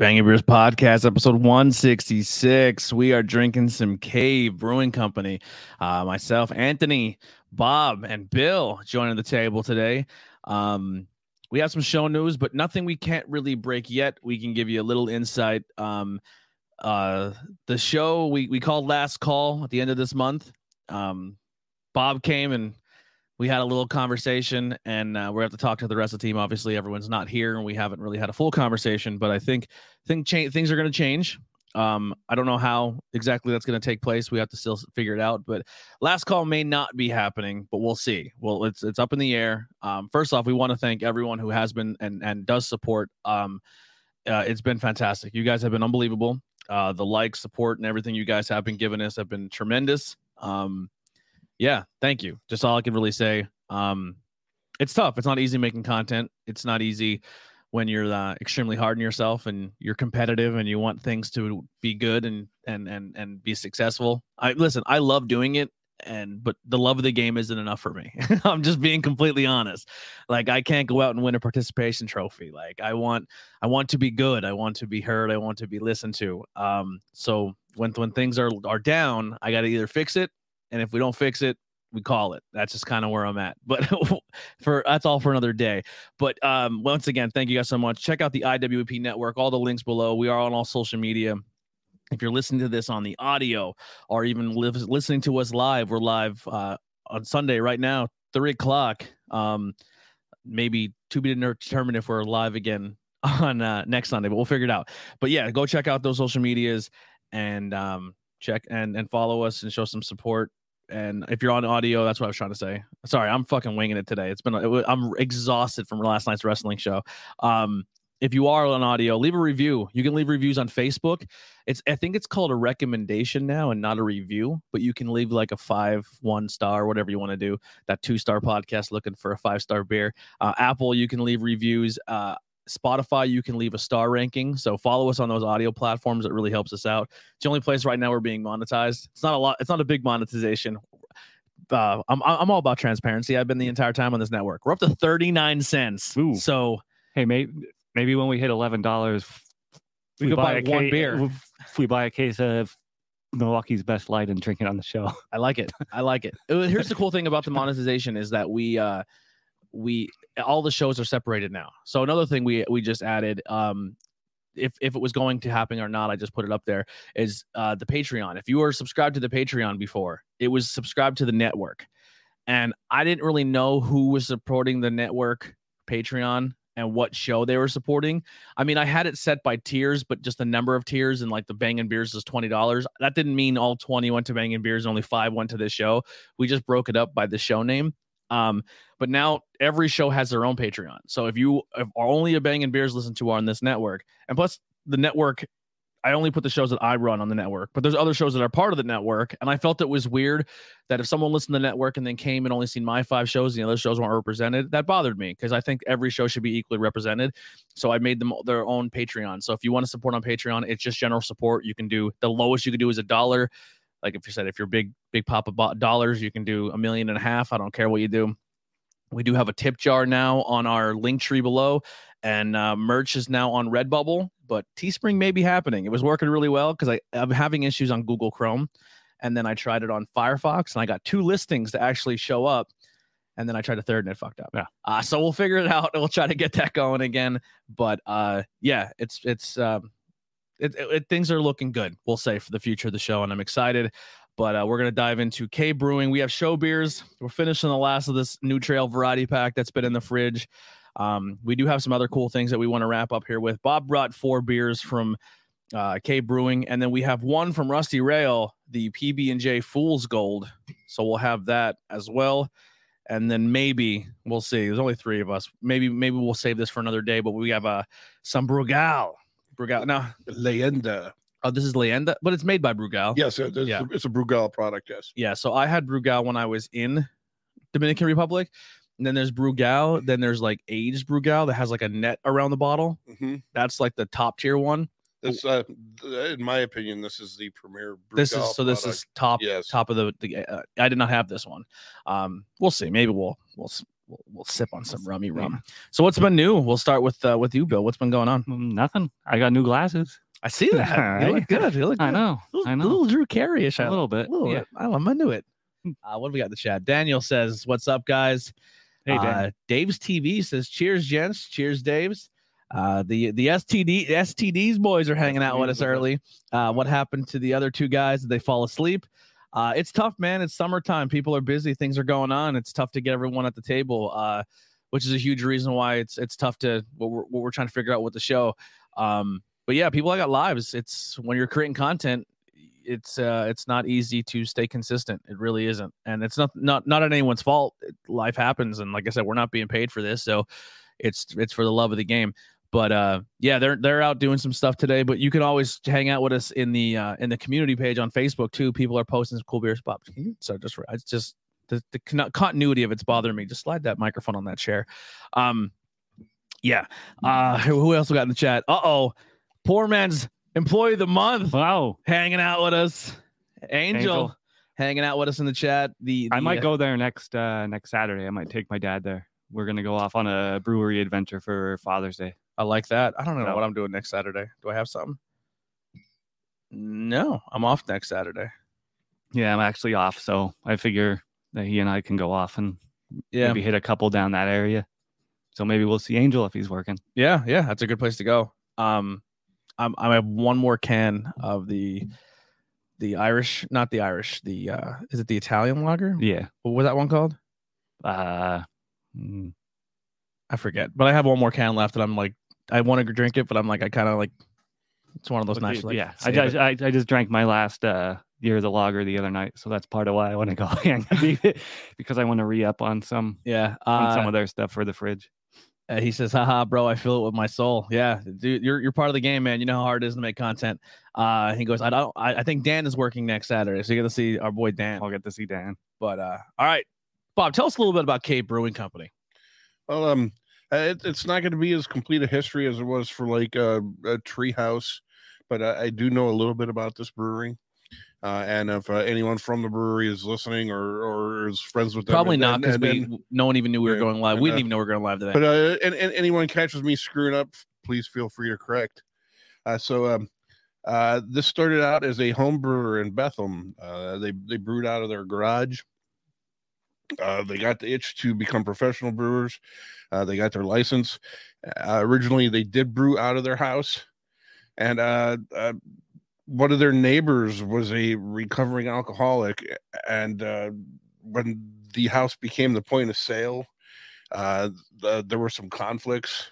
Banging Beers Podcast, episode 166. We are drinking some Cave Brewing Company. Myself, Anthony, Bob, and Bill joining the table today. We have some show news, but nothing we can't really break yet. We can give you a little insight. The show we called Last Call at the end of this month. Bob came and we had a little conversation, and we're going to have to talk to the rest of the team. Obviously, everyone's not here, and we haven't really had a full conversation, but I think things are going to change. I don't know how exactly that's going to take place. We have to still figure it out, but Last Call may not be happening, but we'll see. Well, it's up in the air. First off, we want to thank everyone who has been and does support. It's been fantastic. You guys have been unbelievable. The like, support, and everything you guys have been giving us have been tremendous. Yeah, thank you. Just all I can really say. It's tough. It's not easy making content. It's not easy when you're extremely hard on yourself and you're competitive and you want things to be good and be successful. I love doing it, but the love of the game isn't enough for me. I'm just being completely honest. Like, I can't go out and win a participation trophy. Like, I want to be good. I want to be heard. I want to be listened to. So when things are down, I got to either fix it. And if we don't fix it, we call it. That's just kind of where I'm at. But that's all for another day. But once again, thank you guys so much. Check out the IWP Network. All the links below. We are on all social media. If you're listening to this on the audio or even listening to us live, we're live on Sunday right now, 3 o'clock. Maybe to be determined if we're live again on next Sunday, but we'll figure it out. But yeah, go check out those social medias and check and follow us and show some support. And if you're on audio, that's what I was trying to say. Sorry, I'm fucking winging it today. I'm exhausted from last night's wrestling show. If you are on audio, leave a review. You can leave reviews on Facebook. I think it's called a recommendation now and not a review, but you can leave like a 1 star, whatever you want to do. That 2-star podcast looking for a 5-star beer. Apple, you can leave reviews. Spotify, you can leave a star ranking. So follow us on those audio platforms. It really helps us out. It's the only place right now we're being monetized. It's not a lot. It's not a big monetization. I'm all about transparency. I've been the entire time on this network. We're up to 39 cents. Ooh. So hey, maybe when we hit $11, we could buy one beer. If we buy a case of Milwaukee's Best Light and drink it on the show. I like it. Here's the cool thing about the monetization is that we all the shows are separated now. So another thing we just added, if it was going to happen or not, I just put it up there, is the Patreon. If you were subscribed to the Patreon before, it was subscribed to the network. And I didn't really know who was supporting the network Patreon and what show they were supporting. I mean, I had it set by tiers, but just the number of tiers, and like the Bangin' Beers is $20. That didn't mean all 20 went to Bangin' Beers and only 5 went to this show. We just broke it up by the show name. But now every show has their own Patreon. So if you are only a Bangin' Beers listen to on this network, and plus the network, I only put the shows that I run on the network, but there's other shows that are part of the network. And I felt it was weird that if someone listened to the network and then came and only seen my 5 shows, and the other shows weren't represented, that bothered me because I think every show should be equally represented. So I made them their own Patreon. So if you want to support on Patreon, it's just general support. You can do the lowest you can do is $1. Like if you're big pop of dollars, you can do $1.5 million. I don't care what you do. We do have a tip jar now on our link tree below, and merch is now on Redbubble, but Teespring may be happening. It was working really well because I'm having issues on Google Chrome, and then I tried it on Firefox, and I got 2 listings to actually show up, and then I tried a third, and it fucked up. Yeah. So we'll figure it out, and we'll try to get that going again. But yeah, it's things are looking good, we'll say, for the future of the show, and I'm excited. But we're going to dive into Cave Brewing. We have show beers. We're finishing the last of this New Trail variety pack that's been in the fridge. We do have some other cool things that we want to wrap up here with. Bob brought 4 beers from Cave Brewing, and then we have one from Rusty Rail, the PB&J Fool's Gold. So we'll have that as well. And then maybe, we'll see. There's only 3 of us. Maybe we'll save this for another day, but we have some Brugal. No. Leyenda. Oh, this is Leyenda, but it's made by Brugal. Yes, it's a Brugal product, yes. Yeah, so I had Brugal when I was in Dominican Republic, and then there's Brugal, then there's like aged Brugal that has like a net around the bottle. Mm-hmm. That's like the top tier one. This, in my opinion, this is the premier Brugal This is top of the I did not have this one. We'll see. Maybe we'll we'll sip on some rummy rum. So what's been new? We'll start with you, Bill. What's been going on? Nothing. I got new glasses. I see that. Right? You look good. You look good. I know. A little Drew Carey-ish. A little bit. Yeah. I'm into it. What do we got in the chat? Daniel says, "What's up, guys?" Hey, Dan. Dave's TV says, "Cheers, gents. Cheers, Dave's." The STDs boys are hanging out with us early. What happened to the other two guys? Did they fall asleep? It's tough, man. It's summertime. People are busy. Things are going on. It's tough to get everyone at the table, which is a huge reason why it's tough to what we're trying to figure out with the show. But yeah, people got lives. It's when you're creating content, it's not easy to stay consistent. It really isn't, and it's not anyone's fault. Life happens, and like I said, we're not being paid for this, so it's for the love of the game. But yeah, they're out doing some stuff today. But you can always hang out with us in the community page on Facebook too. People are posting some cool beer spots. So it's just the continuity of it's bothering me. Just slide that microphone on that chair. Yeah. Who else we got in the chat? Poor man's employee of the month. Wow, hanging out with us. Angel hanging out with us in the chat. I might go there next Saturday. I might take my dad there. We're gonna go off on a brewery adventure for Father's Day. I like that. I don't know what I'm doing next Saturday. Do I have something? No, I'm off next Saturday. Yeah, I'm actually off, so I figure that he and I can go off and maybe hit a couple down that area. So maybe we'll see Angel if he's working. Yeah, that's a good place to go. I have one more can of the Irish, not the Irish. Is it the Italian lager? Yeah. What was that one called? I forget. But I have one more can left, and I'm like, I want to drink it, but I'm like, I kind of like. It's one of those nights. Like, yeah. I just drank my last year of the lager the other night, so that's part of why I want to go because I want to re-up on some of their stuff for the fridge. He says, "Haha, bro, I feel it with my soul." Yeah, dude, you're part of the game, man. You know how hard it is to make content. He goes, I think Dan is working next Saturday, so you get to see our boy Dan. I'll get to see Dan. But all right, Bob, tell us a little bit about Cave Brewing Company. Well, it's not going to be as complete a history as it was for like a Treehouse, but I do know a little bit about this brewery. And if anyone from the brewery is listening or is friends with them, probably not, because no one even knew we were going live. We didn't even know we were going live today. But and anyone catches me screwing up, please feel free to correct. So this started out as a home brewer in Bethlehem. They brewed out of their garage. They got the itch to become professional brewers. They got their license. Originally, they did brew out of their house, and one of their neighbors was a recovering alcoholic, and when the house became the point of sale, there were some conflicts,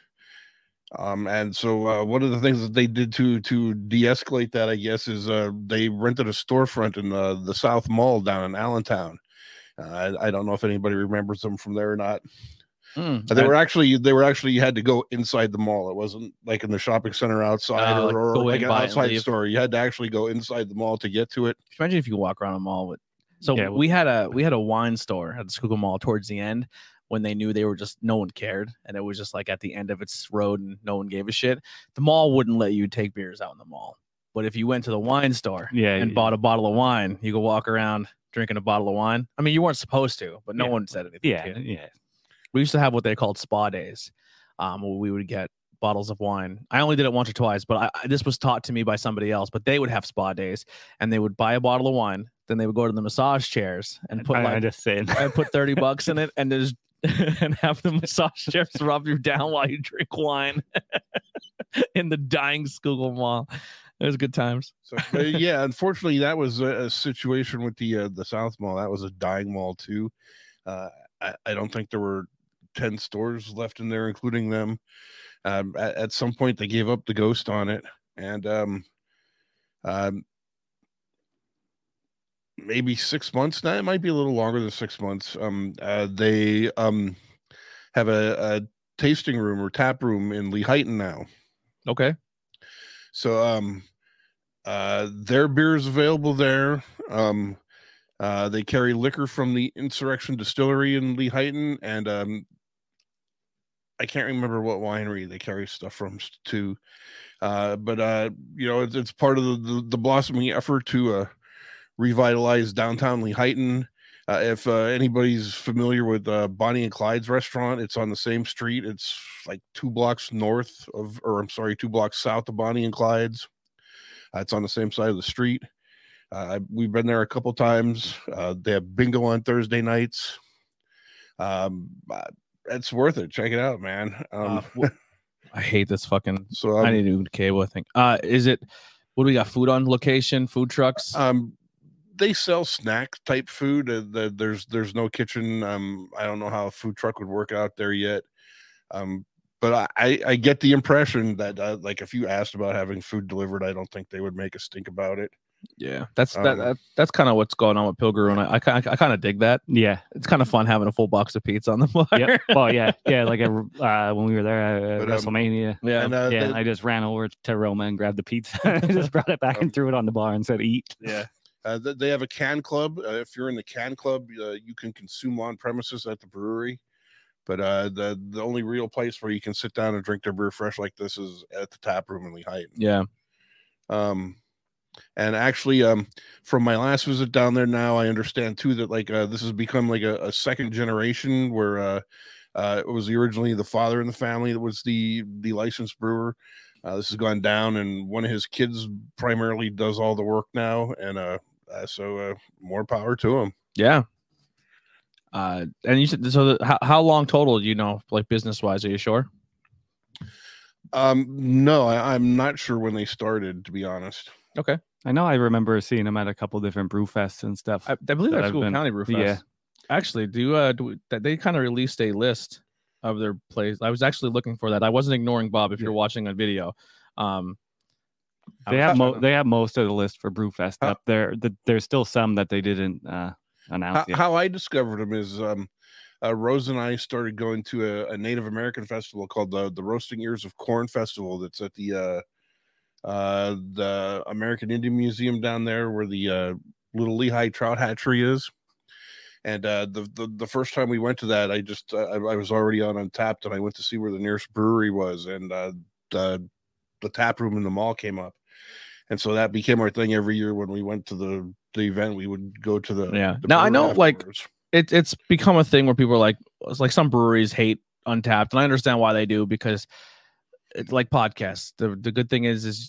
and so one of the things that they did to de-escalate that, I guess, is they rented a storefront in the South Mall down in Allentown. I don't know if anybody remembers them from there or not. They were actually you had to go inside the mall. It wasn't like in the shopping center outside or like an outside store. You had to actually go inside the mall to get to it. Imagine if you walk around a mall with. We had a wine store at the Schuylkill Mall towards the end when they knew they were just no one cared, and it was just like at the end of its road and no one gave a shit. The mall wouldn't let you take beers out in the mall, but if you went to the wine store and bought a bottle of wine, you could walk around drinking a bottle of wine. I mean, you weren't supposed to, but no one said anything. Yeah. We used to have what they called spa days, where we would get bottles of wine. I only did it once or twice, but this was taught to me by somebody else. But they would have spa days, and they would buy a bottle of wine. Then they would go to the massage chairs and put and put $30 in it, and just and have the massage chairs rub you down while you drink wine in the dying Schuylkill Mall. It was good times. So yeah, unfortunately, that was a situation with the South Mall. That was a dying mall too. I don't think there were 10 stores left in there, including them. At some point, they gave up the ghost on it, and maybe 6 months now. It might be a little longer than 6 months. They have a tasting room or tap room in Lehighton now. Okay. So their beer is available there. They carry liquor from the Insurrection Distillery in Lehighton, and I can't remember what winery they carry stuff from too. But it's part of the blossoming effort to revitalize downtown Lehighton. If anybody's familiar with Bonnie and Clyde's restaurant, it's on the same street. It's like 2 blocks north of, or I'm sorry, 2 blocks south of Bonnie and Clyde's. It's on the same side of the street. We've been there a couple times. They have bingo on Thursday nights. It's worth it. Check it out, man. I hate this fucking. So I need a new cable, I think. Is it? What do we got? Food on location? Food trucks? They sell snack type food. There's no kitchen. I don't know how a food truck would work out there yet. But I get the impression that like if you asked about having food delivered, I don't think they would make a stink about it. Yeah, that's that's kind of what's going on with Pilgrim, and I kind of dig that. Yeah, it's kind of fun having a full box of pizza on the bar. Yep. Well, yeah. Like when we were there at WrestleMania. Yeah, and, I just ran over to Roma and grabbed the pizza, and just brought it back and threw it on the bar and said, "Eat." Yeah. They have a can club. If you're in the can club, you can consume on premises at the brewery. But the only real place where you can sit down and drink their beer fresh like this is at the tap room in Lehighton. Yeah. And actually, from my last visit down there, now I understand too that like this has become like a second generation where it was originally the father in the family that was the licensed brewer. This has gone down, and one of his kids primarily does all the work now, and so more power to him. Yeah. And you said so. How long total? Do you know, like business wise? Are you sure? No, I'm not sure when they started, to be honest. Okay. I know I remember seeing them at a couple different brew fests and stuff. I believe that's School County Brew Fest. Yeah. Actually, they kind of released a list of their plays. I was actually looking for that. I wasn't ignoring Bob if you're watching on video. They have most of the list for Brewfest up there. There's still some that they didn't announce yet. How I discovered them is Rose and I started going to a Native American festival called the Roasting Ears of Corn Festival. That's at the American Indian Museum down there, where the Little Lehigh Trout Hatchery is. And the first time we went to that, I was already on Untapped, and I went to see where the nearest brewery was, and the tap room in the mall came up, and so that became our thing every year. When we went to the event, we would go to the now I know afterwards. Like it's become a thing where people are like, it's like some breweries hate Untapped, and I understand why they do, because it's like podcasts. The good thing is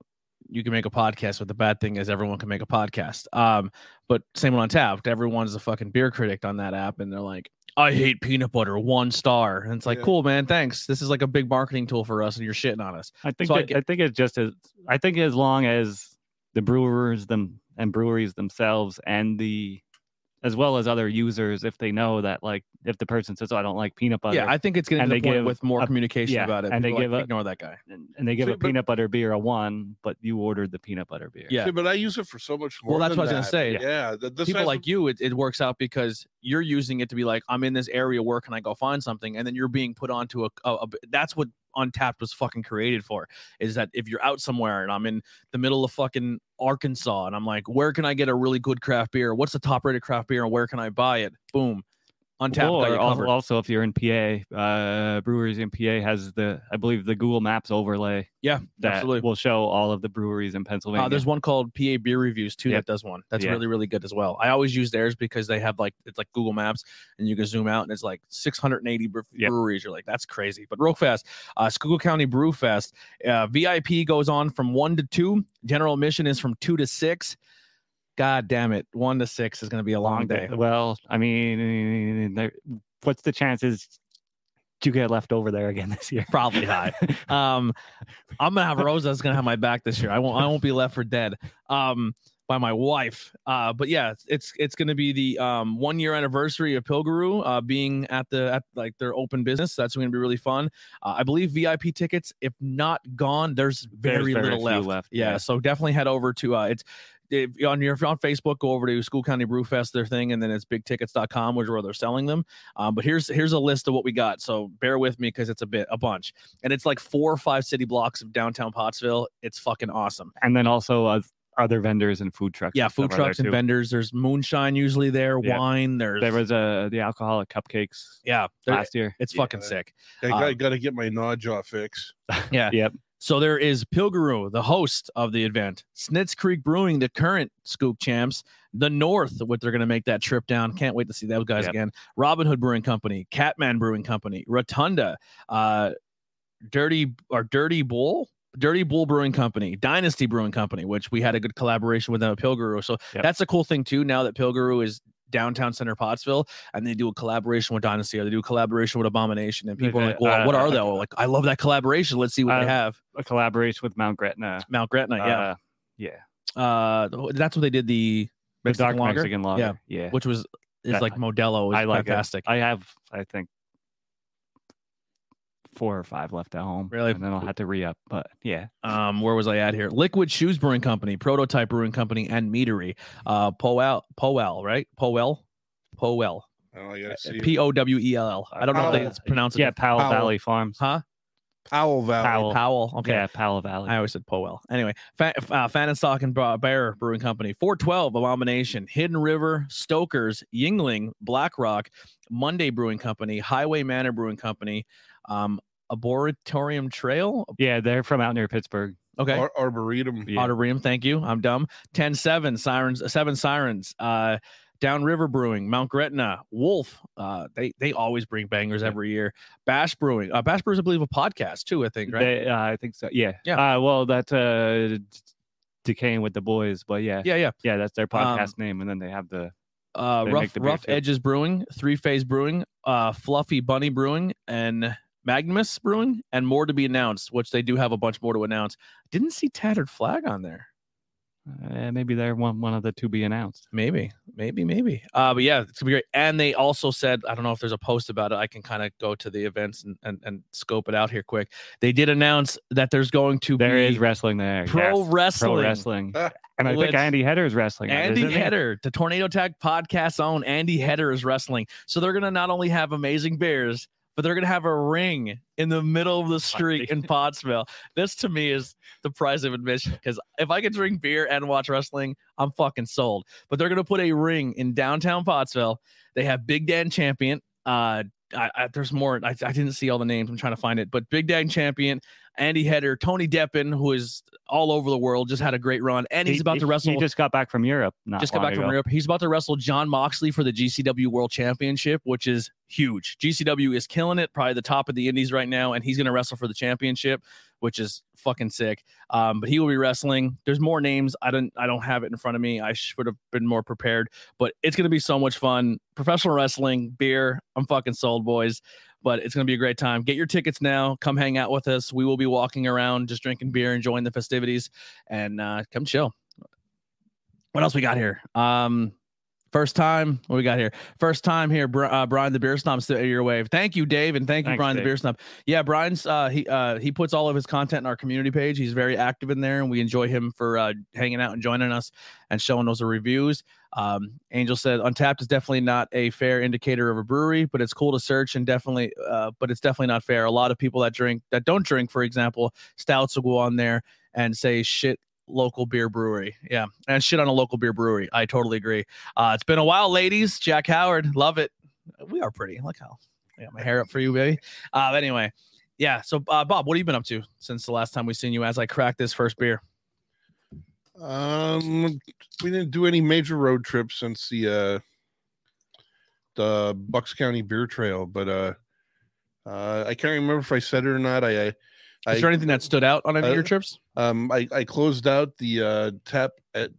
you can make a podcast, but the bad thing is everyone can make a podcast. But same with Untapped. Everyone's a fucking beer critic on that app, and they're like, I hate peanut butter, 1 star. And it's like, cool, man, thanks. This is like a big marketing tool for us, and you're shitting on us. I think it's just I think as long as the brewers and breweries themselves and as well as other users, if they know that, like, if the person says, I don't like peanut butter. Yeah, I think it's getting to the point with more communication about it. And they ignore that guy. And they give a peanut butter beer a 1, but you ordered the peanut butter beer. Yeah. But I use it for so much more. Well, that's what I was going to say. Yeah. People like you, it works out because you're using it to be like, I'm in this area, where can I go find something? And then you're being put onto that's what Untapped was fucking created for, is that if you're out somewhere and I'm in the middle of fucking Arkansas and I'm like, where can I get a really good craft beer? What's the top rated craft beer and where can I buy it? Boom. Untapped. Or also if you're in PA, breweries in PA has I believe the Google Maps overlay. Yeah, that absolutely. Will show all of the breweries in Pennsylvania. There's one called PA Beer Reviews too that does one. That's really, really good as well. I always use theirs because they have it's like Google Maps, and you can zoom out and it's like 680 breweries. You're like, that's crazy. But real fast, School County Brew Fest, VIP goes on from 1 to 2. General admission is from 2 to 6. God damn it. 1 to 6 is going to be a long day. Well, I mean, what's the chances you get left over there again this year? Probably high. I'm going to have Rosa that's going to have my back this year. I won't be left for dead by my wife. But yeah, it's going to be the 1 year anniversary of Pilgaroo being at their open business. That's going to be really fun. I believe VIP tickets, if not gone, there's very little left. Yeah, so definitely head over to if you're on Facebook, go over to School County Brewfest, their thing, and then it's bigtickets.com, which is where they're selling them. But here's a list of what we got. So bear with me because it's a bunch. And it's like 4 or 5 city blocks of downtown Pottsville. It's fucking awesome. And then also other vendors and food trucks. Yeah, food trucks and vendors. There's moonshine usually there, wine. There was the alcoholic cupcakes. Yeah, last year. It's fucking sick. I got to get my gnaw jaw fix. Yeah. Yep. So there is Pilgaroo, the host of the event, Snitz Creek Brewing, the current Skook champs, the North, what they're going to make that trip down. Can't wait to see those guys again. Robin Hood Brewing Company, Catman Brewing Company, Rotunda, Dirty Bull Brewing Company, Dynasty Brewing Company, which we had a good collaboration with them at Pilgaroo. So that's a cool thing too. Now that Pilgaroo is downtown center Pottsville, and they do a collaboration with Dynasty, or they do a collaboration with Abomination, and people are like, well, what are they? Like, I love that collaboration. Let's see what they have. A collaboration with Mount Gretna. That's what they did. The dark Mexican lager. Yeah. Which is like Modelo. I like fantastic. I have, I think, 4 or 5 left at home. Really? And then I'll have to re-up. But yeah. Where was I at here? Liquid Shoes Brewing Company, Prototype Brewing Company, and Meadery. Powell, right? Powell. Oh, I gotta see. Powell. I don't know if it's pronounced. Yeah, Powell Valley Farms. Huh? Powell Valley. Powell. Okay. Yeah, Powell Valley. I always said Powell. Anyway, Fanenstock and Bear Brewing Company, 412 Abomination, Hidden River, Stokers, Yingling, Blackrock, Monday Brewing Company, Highway Manor Brewing Company, Arboretum Trail. Yeah, they're from out near Pittsburgh. Okay. Arboretum. Yeah. Arboretum. Thank you. I'm dumb. 10-7 Sirens. 7 Sirens. Downriver Brewing, Mount Gretna, Wolf. They always bring bangers every year. Bash Brewing. Bash Brewers, I believe, a podcast too. I think, right? I think so. Yeah. Yeah. Well, that's Decaying with the Boys, but yeah. That's their podcast name, and then they have the Rough Edges Brewing, Three Phase Brewing, Fluffy Bunny Brewing, and Magnus Brewing, and more to be announced. Which they do have a bunch more to announce. Didn't see Tattered Flag on there. Maybe they're one of the to be announced. Maybe. But yeah, it's gonna be great. And they also said, I don't know if there's a post about it. I can kind of go to the events and scope it out here quick. They did announce that there's going to there is wrestling there. Pro wrestling. And I think Andy Header is wrestling. Andy Header, the Tornado Tag Podcast's own Andy Header is wrestling. So they're gonna not only have amazing beers, but they're going to have a ring in the middle of the street in Pottsville. This, to me, is the price of admission, because if I could drink beer and watch wrestling, I'm fucking sold. But they're going to put a ring in downtown Pottsville. They have Big Dan Champion. There's more. I didn't see all the names. I'm trying to find it. But Big Dan Champion, Andy Header, Tony Deppen, who is all over the world, just had a great run. And he's about to wrestle. He just got back from Europe. He's about to wrestle John Moxley for the GCW World Championship, which is huge. GCW is killing it, probably the top of the indies right now, and he's going to wrestle for the championship, which is fucking sick. But he will be wrestling. There's more names. I don't have it in front of me. I should have been more prepared, but it's going to be so much fun. Professional wrestling, beer. I'm fucking sold, boys. But it's going to be a great time. Get your tickets now. Come hang out with us. We will be walking around just drinking beer, enjoying the festivities, and come chill. What else we got here? First time. What we got here? First time here. Brian the Beer Snob, still your wave. Thank you, Dave, and thanks, Brian Dave. The Beer Snob. Yeah, Brian's he puts all of his content in our community page. He's very active in there, and we enjoy him for hanging out and joining us and showing us the reviews. Angel said Untapped is definitely not a fair indicator of a brewery, but it's cool to search, and definitely but it's definitely not fair. A lot of people that don't drink, for example, stouts will go on there and say shit local beer brewery. Yeah, and shit on a local beer brewery. I totally agree. It's been a while, ladies. Jack Howard, love it. We are pretty. Look how I got my hair up for you, baby. Anyway, yeah. So Bob, what have you been up to since the last time we seen you as I cracked this first beer? We didn't do any major road trips since the Bucks County Beer Trail, but I can't remember if I said it or not. Is there anything that stood out on any of your trips? I closed out the Tap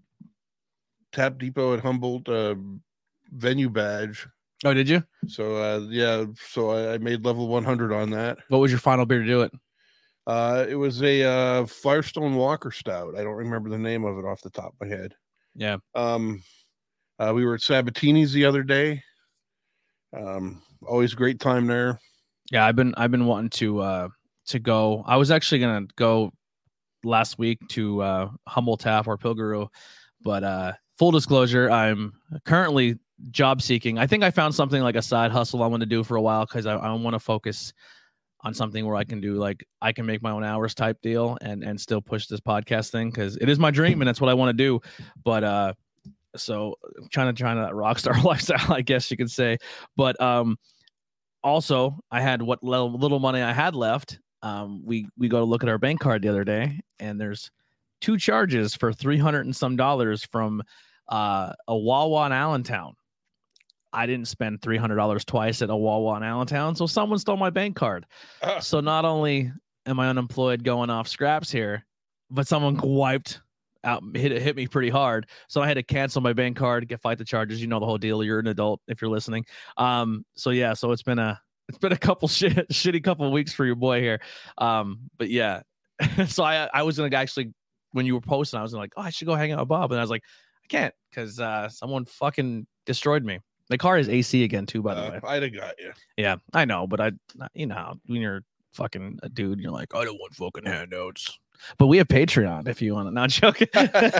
Depot at Humboldt venue badge. Oh, did you? So so I made level 100 on that. What was your final beer to do it? It was a Firestone Walker Stout. I don't remember the name of it off the top of my head. Yeah. We were at Sabatini's the other day. Always a great time there. Yeah, I've been wanting to go. I was actually gonna go last week to Humboldt Tap or Pilgaroo, but full disclosure, I'm currently job seeking. I think I found something like a side hustle I'm going to do for a while, because I want to focus on something where I can do, like, I can make my own hours type deal and still push this podcast thing, because it is my dream and that's what I want to do. But so I'm trying that rock star lifestyle, I guess you could say. But also I had what little money I had left, we go to look at our bank card the other day, and there's 2 charges for $300 and some from a Wawa in Allentown. I didn't spend $300 twice at a Wawa in Allentown, so someone stole my bank card. So not only am I unemployed going off scraps here, but someone wiped out, hit me pretty hard. So I had to cancel my bank card, fight the charges. You know the whole deal. You're an adult if you're listening. So yeah, so it's been a couple shitty couple of weeks for your boy here. But yeah, so I was gonna actually, when you were posting, I was like, oh, I should go hang out with Bob, and I was like, I can't because someone fucking destroyed me. The car is AC again too, by the way. I'd have got you. Yeah, I know, but you know, when you're fucking a dude, you're like, I don't want fucking handouts. But we have Patreon if you want to. Not joking.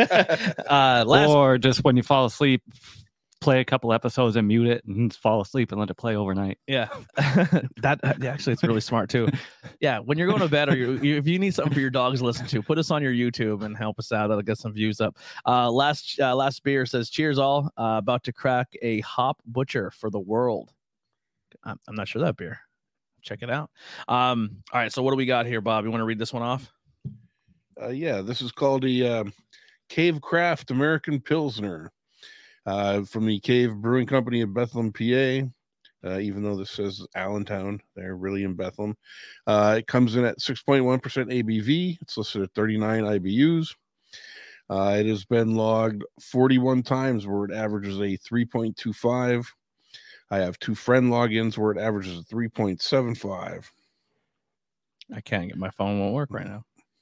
Or just when you fall asleep, play a couple episodes and mute it and fall asleep and let it play overnight. Yeah, actually, it's really smart too. Yeah, when you're going to bed or if you need something for your dogs to listen to, put us on your YouTube and help us out. That'll get some views up. Last beer says, cheers all. About to crack a hop butcher for the world. I'm not sure that beer. Check it out. All right, so what do we got here, Bob? You want to read this one off? Yeah, this is called the Cave Craft American Pilsner from the Cave Brewing Company of Bethlehem, PA. Even though this says Allentown, they're really in Bethlehem. It comes in at 6.1% ABV. It's listed at 39 IBUs. It has been logged 41 times where it averages a 3.25. I have 2 friend logins where it averages a 3.75. I can't get my phone, won't work right now.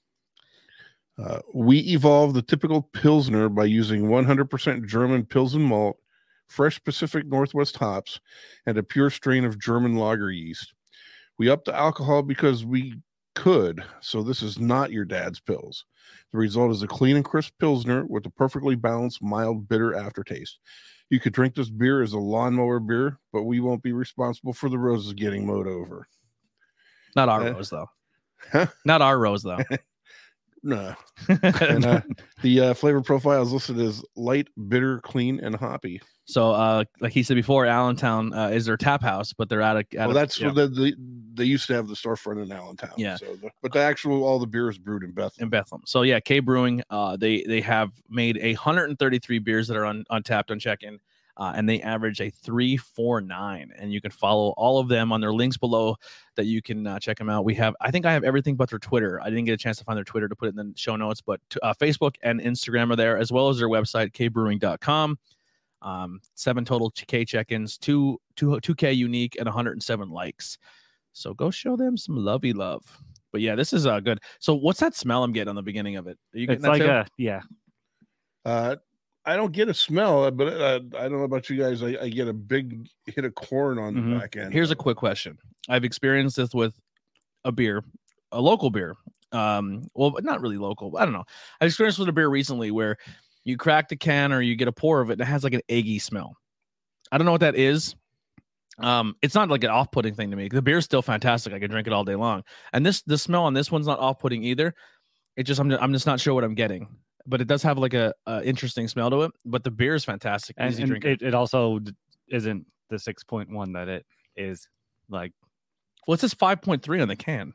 We evolved the typical Pilsner by using 100% German Pilsen malt, fresh Pacific Northwest hops, and a pure strain of German lager yeast. We upped the alcohol because we could, so this is not your dad's Pils. The result is a clean and crisp Pilsner with a perfectly balanced, mild, bitter aftertaste. You could drink this beer as a lawnmower beer, but we won't be responsible for the roses getting mowed over. Not our rose, though. Huh? Not our rose, though. No. And the flavor profile is listed as light, bitter, clean, and hoppy. So, like he said before, Allentown is their tap house, but they're that's what they used to have the storefront in Allentown. Yeah. So but the actual all the beer is brewed in Bethlehem. So yeah, K Brewing, they have made 133 beers that are on tapped on check-in. And they average a 3.49, and you can follow all of them on their links below that you can check them out. I think I have everything but their Twitter. I didn't get a chance to find their Twitter to put it in the show notes, but Facebook and Instagram are there, as well as their website, kbrewing.com. 7 total K check-ins, 2K unique, and 107 likes. So go show them some lovey love. But yeah, this is good. So what's that smell I'm getting on the beginning of it? Are you getting it's that like too? I don't get a smell, but I don't know about you guys. I get a big hit of corn on the back end. Here's a quick question. I've experienced this with a local beer. Well, not really local. I don't know. I've experienced with a beer recently where you crack the can or you get a pour of it and it has like an eggy smell. I don't know what that is. It's not like an off-putting thing to me. The beer's still fantastic. I can drink it all day long. And the smell on this one's not off-putting either. I'm just not sure what I'm getting. But it does have like a interesting smell to it. But the beer is fantastic. And it also isn't the 6.1 that it is like. Well, it says 5.3 on the can.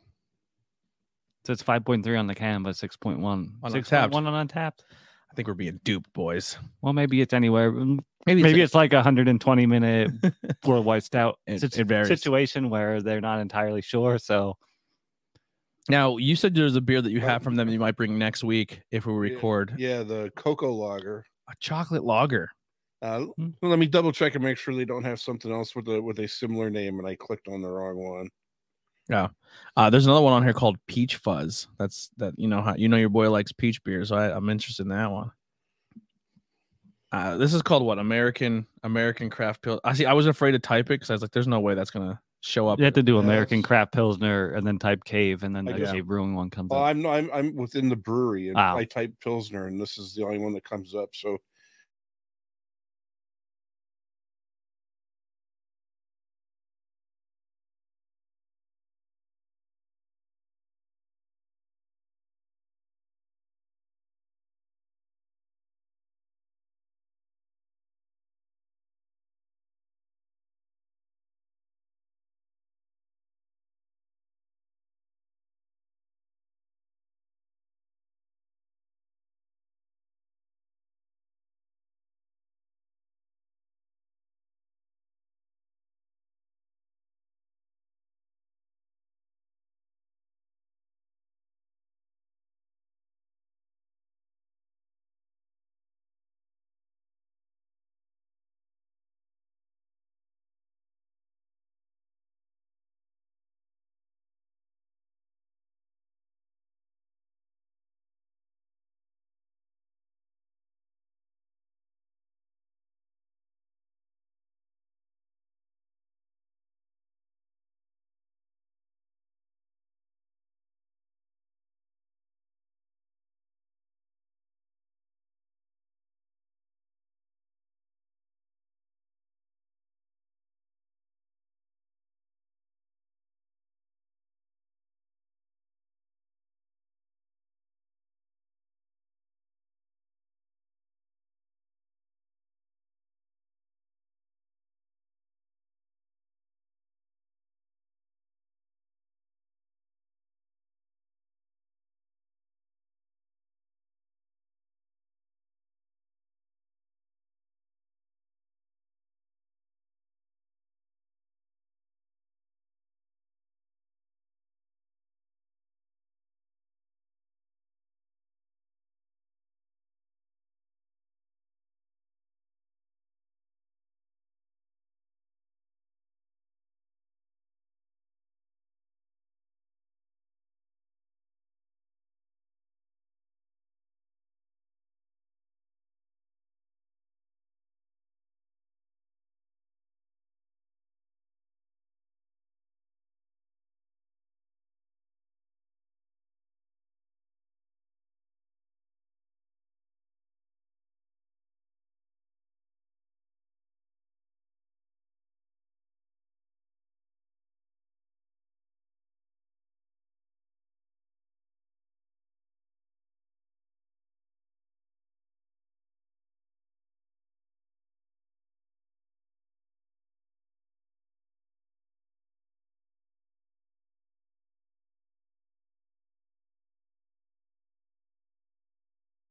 So it's 5.3 on the can, but 6.1 on 6.1 on Untapped. I think we're being duped, boys. Well, maybe it's anywhere. Maybe it's like a 120-minute worldwide stout situation where they're not entirely sure. So. Now, you said there's a beer that you have from them you might bring next week if we record. Yeah, the cocoa lager. A chocolate lager. Let me double check and make sure they don't have something else with a similar name, and I clicked on the wrong one. Yeah. There's another one on here called Peach Fuzz. Your boy likes peach beer, so I'm interested in that one. This is called what? American Craft Pils. I was afraid to type it because I was like, there's no way that's gonna show up. You have to do American Craft Pilsner and then type Cave, and then the Cave Brewing one comes up. I'm within the brewery, and I type Pilsner, and this is the only one that comes up. So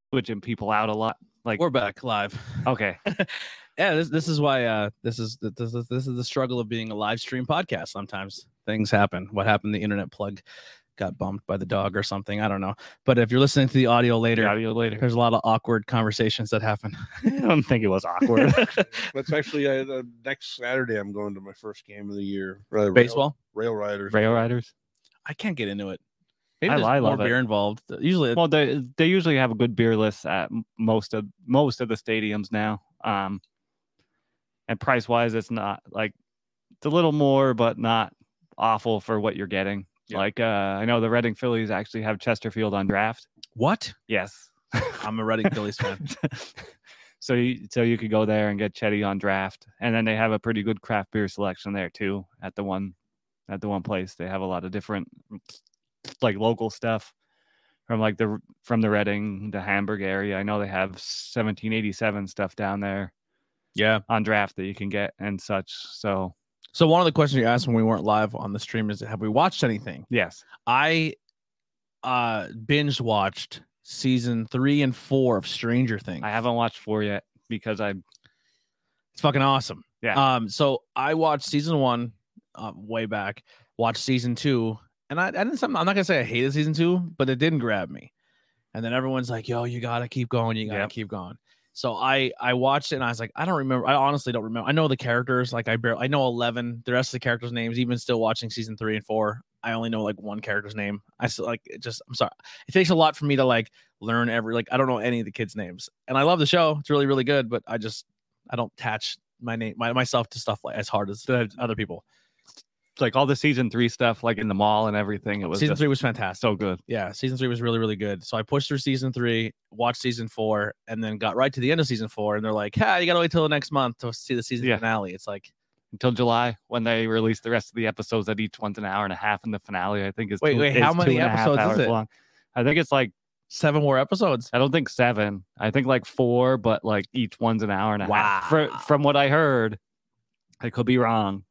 switching people out a lot. Like, We're back live. okay, Yeah, this is why this is the struggle of being a live stream podcast. Sometimes things happen. What happened? The internet plug got bumped by the dog or something. I don't know. But if you're listening to the audio later, there's a lot of awkward conversations that happen. I don't think it was awkward. That's actually next Saturday. I'm going to my first game of the year. Baseball, Rail Riders. Rail Riders. I can't get into it. Maybe I there's more love beer it. involved. Usually, Well, they usually have a good beer list at most of the stadiums now. And price wise, it's not like it's a little more, but not awful for what you're getting. Yeah. Like I know the Reading Phillies actually have Chesterfield on draft. what? Yes, I'm a Reading Phillies fan. so you could go there and get Chetty on draft, and then they have a pretty good craft beer selection there too at the one place. They have a lot of different like local stuff from the Reading, the Hamburg area. I know they have 1787 stuff down there. Yeah. On draft that you can get and such. So one of the questions you asked when we weren't live on the stream is, have we watched anything? yes, I binge watched season 3 and 4 of Stranger Things. I haven't watched 4 yet because It's fucking awesome. Yeah. So I watched season 1 way back, watched season 2, and I didn't. I'm not gonna say I hated season 2, but it didn't grab me. And then everyone's like, "Yo, you gotta keep going. You gotta keep going." So I watched it and I was like, I don't remember. I honestly don't remember. I know the characters. Like I know 11. The rest of the characters' names. Even still watching season 3 and 4, I only know like one character's name. I still like it. I'm sorry. It takes a lot for me to like learn I don't know any of the kids' names. And I love the show. It's really, really good. But I don't attach my name myself to stuff like as hard as other people. like all the season 3 stuff, like in the mall and everything. It was Season 3 was fantastic. so good. Yeah, season 3 was really, really good. So I pushed through season 3, watched season 4, and then got right to the end of season 4. And they're like, "Yeah, you gotta wait till the next month to see the season finale." It's like Until July when they release the rest of the episodes. That each one's an hour and a half, and the finale I think is how many 2.5 episodes hours is it? long. I think it's like 7 more episodes. I don't think 7. I think like 4, but like each one's an hour and a half. Wow. From what I heard, I could be wrong.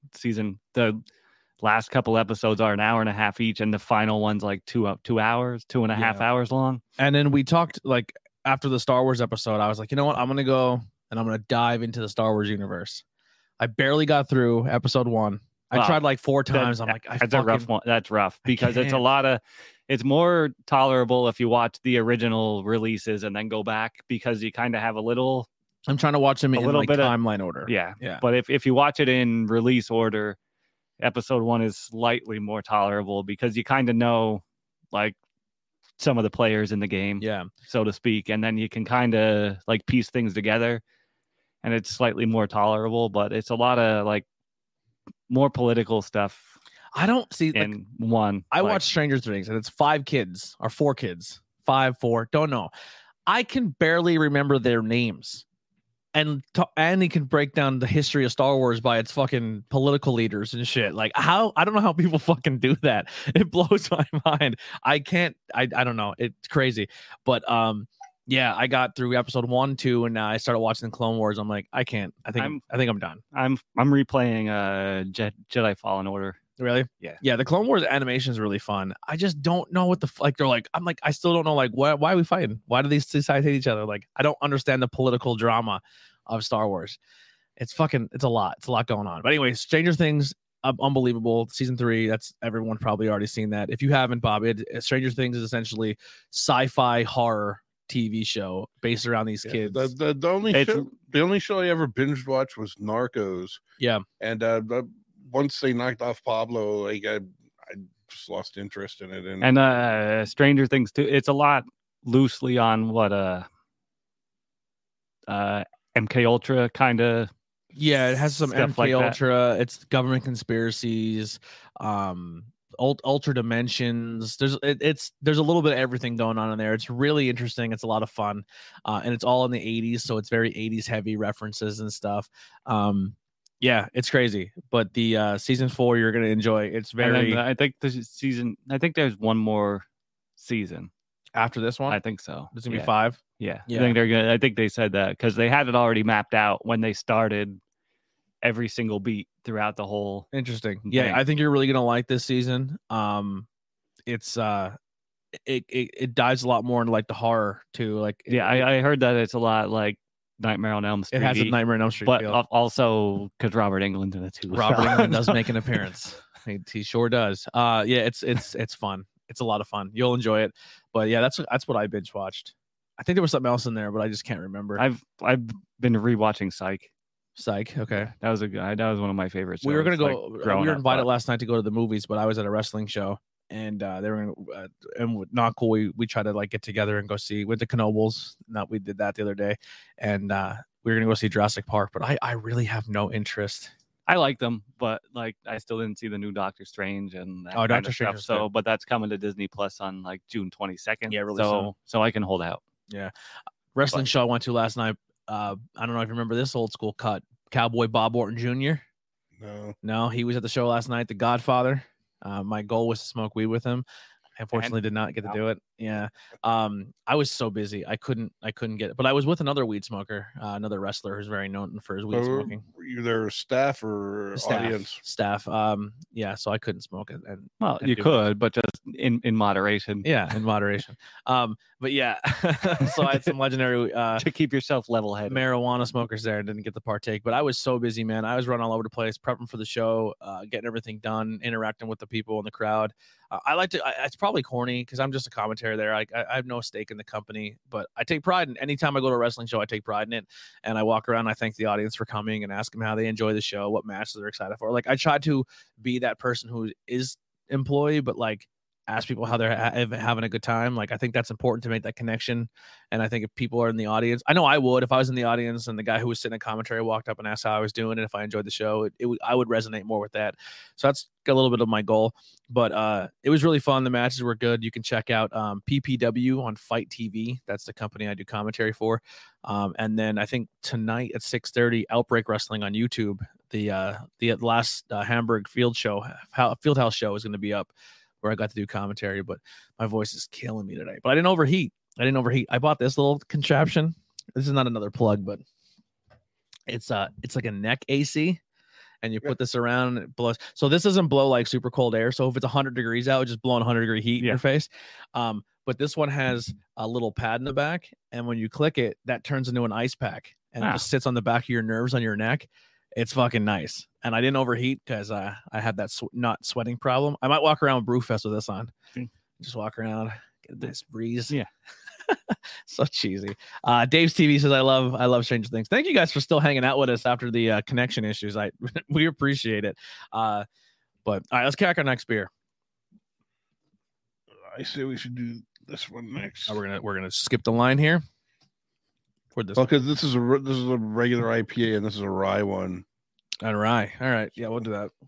The last couple episodes are an hour and a half each, and the final one's like 2 hours, 2.5 hours long. And then we talked like after the Star Wars episode, I was like, you know what? I'm gonna go and I'm gonna dive into the Star Wars universe. I barely got through episode 1. I tried like 4 times. I'm like, that's a rough one. That's rough because it's more tolerable if you watch the original releases and then go back because you kind of have a little. I'm trying to watch them in like timeline order. Yeah. But if you watch it in release order, episode 1 is slightly more tolerable because you kind of know like some of the players in the game, so to speak, and then you can kind of like piece things together, and it's slightly more tolerable. But it's a lot of like more political stuff. I don't see in one. I watch Stranger Things, and it's 5 kids or 4 kids, 5, 4, don't know. I can barely remember their names. And he can break down the history of Star Wars by its fucking political leaders and shit. Like how I don't know how people fucking do that. It blows my mind. I can't. I don't know. It's crazy. But yeah, I got through episode 1, 2, and now I started watching the Clone Wars. I'm like, I can't. I think I'm done. I'm replaying Jedi Fallen Order. Really? Yeah. The Clone Wars animation is really fun. I just don't know what they're like. I'm like, I still don't know like why are we fighting? Why do these two sides hate each other? Like, I don't understand the political drama of Star Wars. It's a lot. It's a lot going on. But anyway, Stranger Things, unbelievable. Season 3. That's everyone probably already seen that. If you haven't, Bob, Stranger Things is essentially sci-fi horror TV show based around these kids. The only show I ever binge watched was Narcos. Yeah, and once they knocked off Pablo, I just lost interest in it. And Stranger Things too. It's a lot loosely on what MK Ultra kind of. Yeah, it has some MK like Ultra. It's government conspiracies, ultra dimensions. There's a little bit of everything going on in there. It's really interesting. It's a lot of fun, and it's all in the 80s, so it's very 80s heavy references and stuff. Yeah, it's crazy. But the season 4 you're gonna enjoy. It's very. I think I think there's one more season after this one. I think so. There's gonna be 5. Yeah. I think they said that because they had it already mapped out when they started every single beat throughout the whole. Interesting. thing. Yeah, I think you're really gonna like this season. It's it dives a lot more into like the horror too. Like Yeah, I heard that it's a lot like Nightmare on Elm Street. it has a Nightmare on Elm Street but feel. also because Robert Englund's in it too. Robert Englund does make an appearance. He sure does. Yeah, it's fun. It's a lot of fun. You'll enjoy it. But yeah, that's what I binge watched. I think there was something else in there, but I just can't remember. I've been rewatching Psych. Psych. Okay. That was one of my favorites. We were gonna go. Like, we were invited last night to go to the movies, but I was at a wrestling show, and they were and not cool. We tried to like get together and go see. Went to Knoebels. We did that the other day, and we were gonna go see Jurassic Park. But I really have no interest. I like them, but like I still didn't see the new Doctor Strange and that kind Doctor of Strange. stuff. So, but that's coming to Disney Plus on like June 22nd. Yeah, really soon. So I can hold out. Yeah, wrestling show I went to last night. I don't know if you remember this old school cut. Cowboy Bob Orton Jr. No, he was at the show last night. The Godfather. My goal was to smoke weed with him. I unfortunately did not get to do it. Yeah. I was so busy. I couldn't get it. But I was with another weed smoker, another wrestler who's very known for his weed smoking. Were you their staff or audience? Staff. Yeah, so I couldn't smoke it. And you could, but just in moderation. Yeah, in moderation. But yeah, so I had some legendary to keep yourself level-headed marijuana smokers there and didn't get to partake. But I was so busy, man. I was running all over the place, prepping for the show, getting everything done, interacting with the people in the crowd. I like to. It's probably corny because I'm just a commentator there. I have no stake in the company, but I take pride in. Anytime I go to a wrestling show, I take pride in it, and I walk around. I thank the audience for coming and ask them how they enjoy the show, what matches they're excited for. Like I try to be that person who is employee, but like ask people how they're having a good time. Like I think that's important to make that connection. And I think if people are in the audience, I know I would if I was in the audience and the guy who was sitting in commentary walked up and asked how I was doing and if I enjoyed the show, I would resonate more with that. So that's a little bit of my goal. But it was really fun. The matches were good. You can check out PPW on Fight TV. That's the company I do commentary for. And then I think tonight at 6:30, Outbreak Wrestling on YouTube. The last Hamburg Fieldhouse show is going to be up, where I got to do commentary, but my voice is killing me today. But I didn't overheat. I bought this little contraption. This is not another plug, but it's like a neck AC, and you put this around and it blows. So this doesn't blow like super cold air. So if it's 100 degrees out, it's just blowing 100-degree heat in your face. But this one has a little pad in the back, and when you click it, that turns into an ice pack, and it just sits on the back of your nerves on your neck. It's fucking nice. And I didn't overheat because I had that not sweating problem. I might walk around Brewfest with this on. Just walk around, get this breeze. Yeah. So cheesy. Dave's TV says, I love Stranger Things. Thank you guys for still hanging out with us after the connection issues. We appreciate it. But all right, let's crack our next beer. I say we should do this one next. We're gonna skip the line here. Because this is a regular IPA and this is a rye one. All right. Yeah, we'll do that.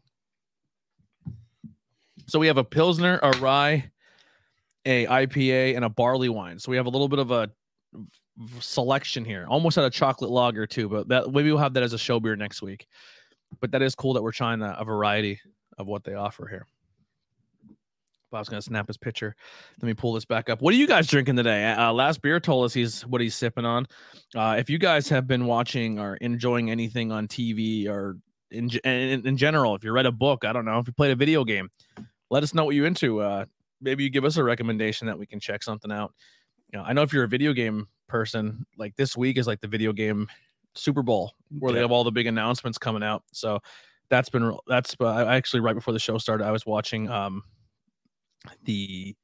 So we have a Pilsner, a rye, a IPA, and a barley wine. So we have a little bit of a selection here. Almost had a chocolate lager too, but maybe we'll have that as a show beer next week. But that is cool that we're trying a variety of what they offer here. Bob's gonna snap his picture. Let me pull this back up. What are you guys drinking today? Last beer told us he's sipping on. If you guys have been watching or enjoying anything on TV or in general, if you read a book, I don't know, if you played a video game, let us know what you're into. Maybe you give us a recommendation that we can check something out. I know if you're a video game person, like this week is like the video game Super Bowl where they have all the big announcements coming out. So that's actually right before the show started. I was watching the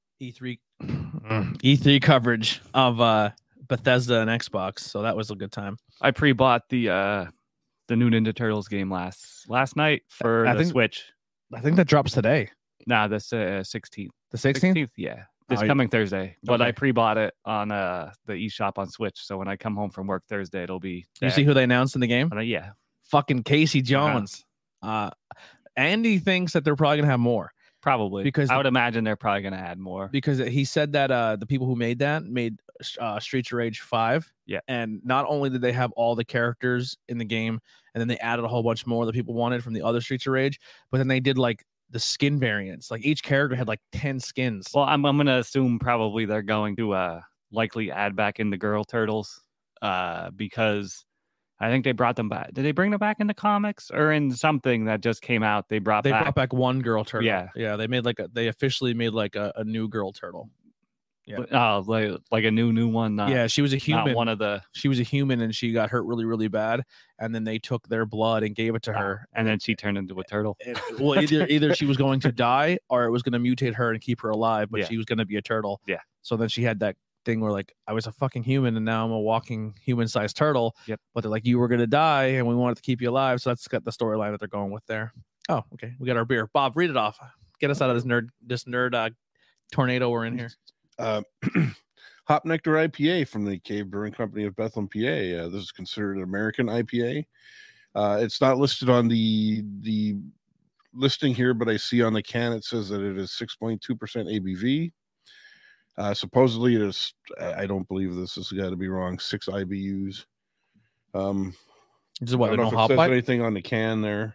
E3 coverage of Bethesda and Xbox, so that was a good time. I pre-bought the new Ninja Turtles game last night for the Switch. I think that drops today. Nah, the 16th. The 16th? Yeah, this coming Thursday. But I pre-bought it on the eShop on Switch, so when I come home from work Thursday, it'll be there. You see who they announced in the game? Yeah, fucking Casey Jones. Andy thinks that they're probably gonna have more. Probably, because I would imagine they're probably going to add more. Because he said that the people who made Streets of Rage 5. Yeah. And not only did they have all the characters in the game, and then they added a whole bunch more that people wanted from the other Streets of Rage, but then they did like the skin variants. Like each character had like 10 skins. Well, I'm going to assume probably they're going to likely add back in the girl turtles because I think they brought them back. Did they bring them back in the comics or in something that just came out? They brought back one girl turtle. Yeah. Yeah. They officially made like a new girl turtle. Yeah. Oh, like a new one. Yeah, she was a human. Not one of the. She was a human, and she got hurt really, really bad. And then they took their blood and gave it to her, and then she turned into a turtle. Well, either she was going to die, or it was going to mutate her and keep her alive. But Yeah. she was going to be a turtle. Yeah. So then she had that thing where like I was a fucking human, and now I'm a walking human-sized turtle. Yep. But they're like, you were going to die, and we wanted to keep you alive. So that's got the storyline that they're going with there. Oh, okay. We got our beer. Bob, read it off. Get us out of this nerd tornado we're in here. Hop Nectar IPA from the Cave Brewing Company of Bethlehem, PA. This is considered an American IPA. It's not listed on the listing here, but I see on the can it says that it is 6.2% ABV. Supposedly it is, I don't believe this has got to be wrong, 6 IBUs. This is what, I don't know if it says anything on the can there.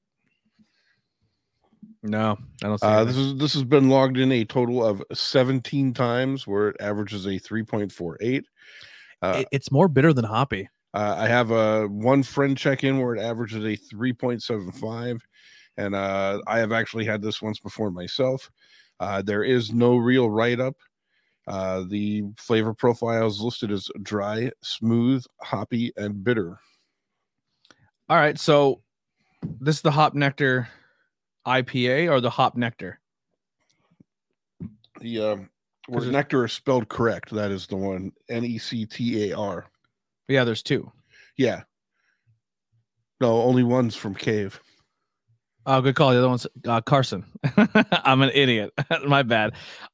No, I don't see this has been logged in a total of 17 times, where it averages a 3.48. It's more bitter than hoppy. I have one friend check in where it averages a 3.75, and I have actually had this once before myself. There is no real write-up. The flavor profile is listed as dry, smooth, hoppy, and bitter. All right, so this is the Hop Nectar IPA or the Hop Nectar? The where nectar is spelled correct, that is the one, Nectar. Yeah, there's two. Yeah. No, only one's from Cave. Oh, good call. The other one's Carson. I'm an idiot. My bad.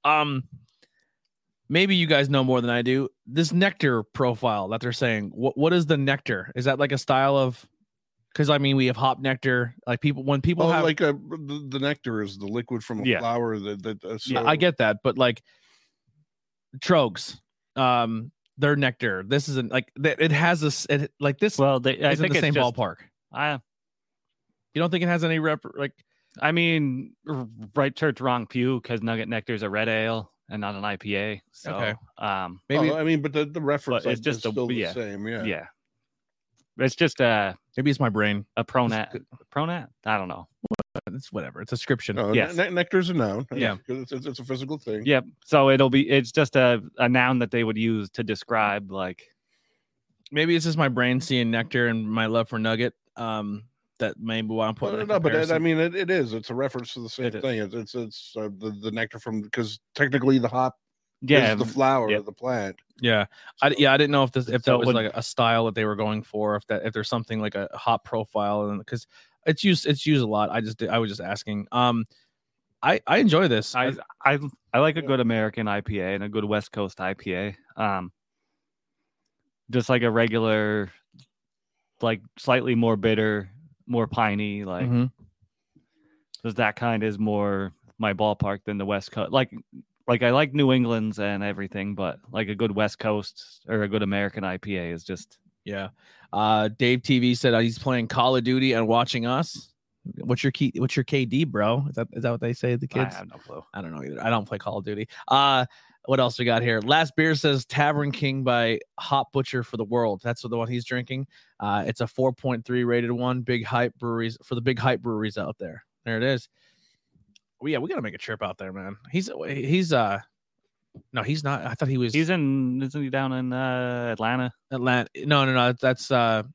Maybe you guys know more than I do. This nectar profile that they're saying, what is the nectar? Is that like a style of? Because I mean, we have hop nectar. Like when people have like the nectar is the liquid from a flower. Yeah, I get that, but like Trogs, their nectar. This isn't like it has this. Like this. Well, I think the same just, ballpark. You don't think it has any I mean, right church, wrong pew, because Nugget Nectar is a red ale and not an IPA. So, okay. Maybe I mean, but the reference is just still the same. Yeah. It's just maybe it's my brain. A pronat. Pronat? I don't know. It's whatever. It's a description. No, yes. Nectar's a noun. Yeah. Because it's a physical thing. Yep. So it's just a noun that they would use to describe, like. Maybe it's just my brain seeing nectar and my love for Nugget. That maybe why I'm putting. No, but I mean, it is. It's a reference to the same thing. It's the nectar from, because technically the hop is the flower of the plant. Yeah, I didn't know if that was like a style that they were going for. If there's something like a hop profile, and because it's used a lot. I was just asking. I enjoy this. I like a good American IPA and a good West Coast IPA. Just like a regular, like slightly more bitter, more piney, like because that kind is more my ballpark than the West Coast. Like I like New England's and everything, but like a good West Coast or a good American IPA is just Dave TV said he's playing Call of Duty and watching us. What's your KD, bro? Is that what they say, the kids? I have no clue. I don't know either. I don't play Call of Duty. What else we got here? Last beer says Tavern King by Hop Butcher for the World. That's the one he's drinking. It's a 4.3 rated one. Big hype breweries for the big hype breweries out there. There it is. Well, yeah, we got to make a trip out there, man. He's no, he's not. I thought he was. Isn't he down in Atlanta? Atlanta. No. That's the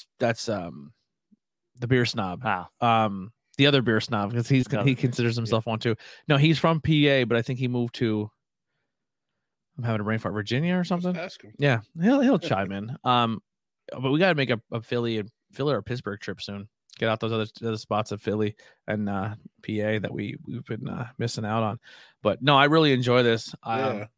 beer snob. Wow. The other beer snob, because he considers himself one too. No, he's from PA, but I think he moved to. I'm having a brain fart, Virginia or something. Ask him. Yeah, he'll chime in. But we got to make a Philly or Pittsburgh trip soon. Get out those other spots of Philly and PA that we've been missing out on. But no, I really enjoy this. I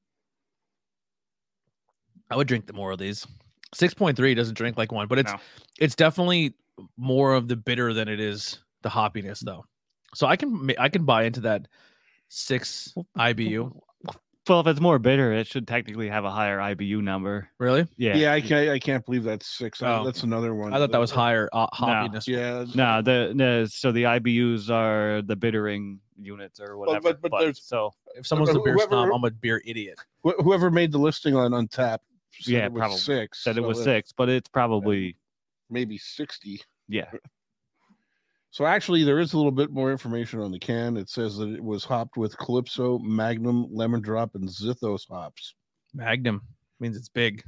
would drink more of these. 6.3 doesn't drink like one, but it's definitely more of the bitter than it is the hoppiness, though. So I can buy into that 6 IBU. Well, if it's more bitter, it should technically have a higher IBU number. Really? Yeah. I can't believe that's 6. Oh. That's another one. I thought that was higher hoppiness. Yeah. No, so the IBUs are the bittering units or whatever. But so if someone's a beer snob, I'm a beer idiot. Whoever made the listing on Untappd said Yeah, it was probably. 6. Said it so was that's 6, but it's probably maybe 60. yeah. So actually, there is a little bit more information on the can. It says that it was hopped with Calypso, Magnum, Lemon Drop, and Zythos hops. Magnum means it's big.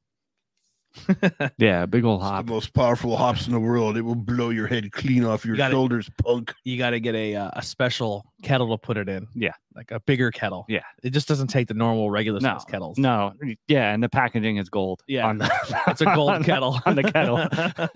Yeah, big old It's hop. the most powerful hops in the world. It will blow your head clean off your shoulders, punk. You got to get a special kettle to put it in. Yeah. Like a bigger kettle. Yeah. It just doesn't take the normal regular No, size kettles. No, yeah, and the packaging is gold. Yeah. on the, It's a gold kettle on the kettle.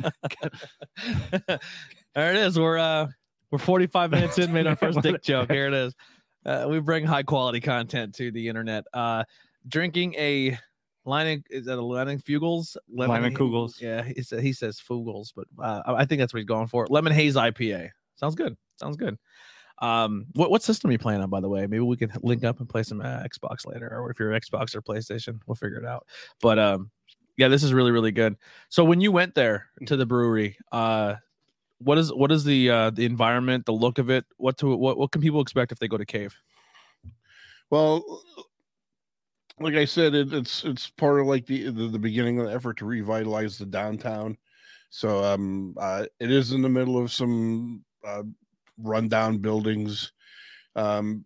There it is. We're 45 minutes in, made our first dick joke. Here it is. We bring high quality content to the internet. Drinking a is that a Leinenkugels? Leinenkugels. Yeah, he says Fugels, but I think that's what he's going for. Lemon Haze IPA. Sounds good. What system are you playing on, by the way? Maybe we can link up and play some Xbox later, or if you're Xbox or PlayStation, we'll figure it out. But yeah, this is really, really good. So when you went there to the brewery, what is the environment, the look of it? What can people expect if they go to Cave? Well, like I said, it's part of like the beginning of the effort to revitalize the downtown. So it is in the middle of some rundown buildings. You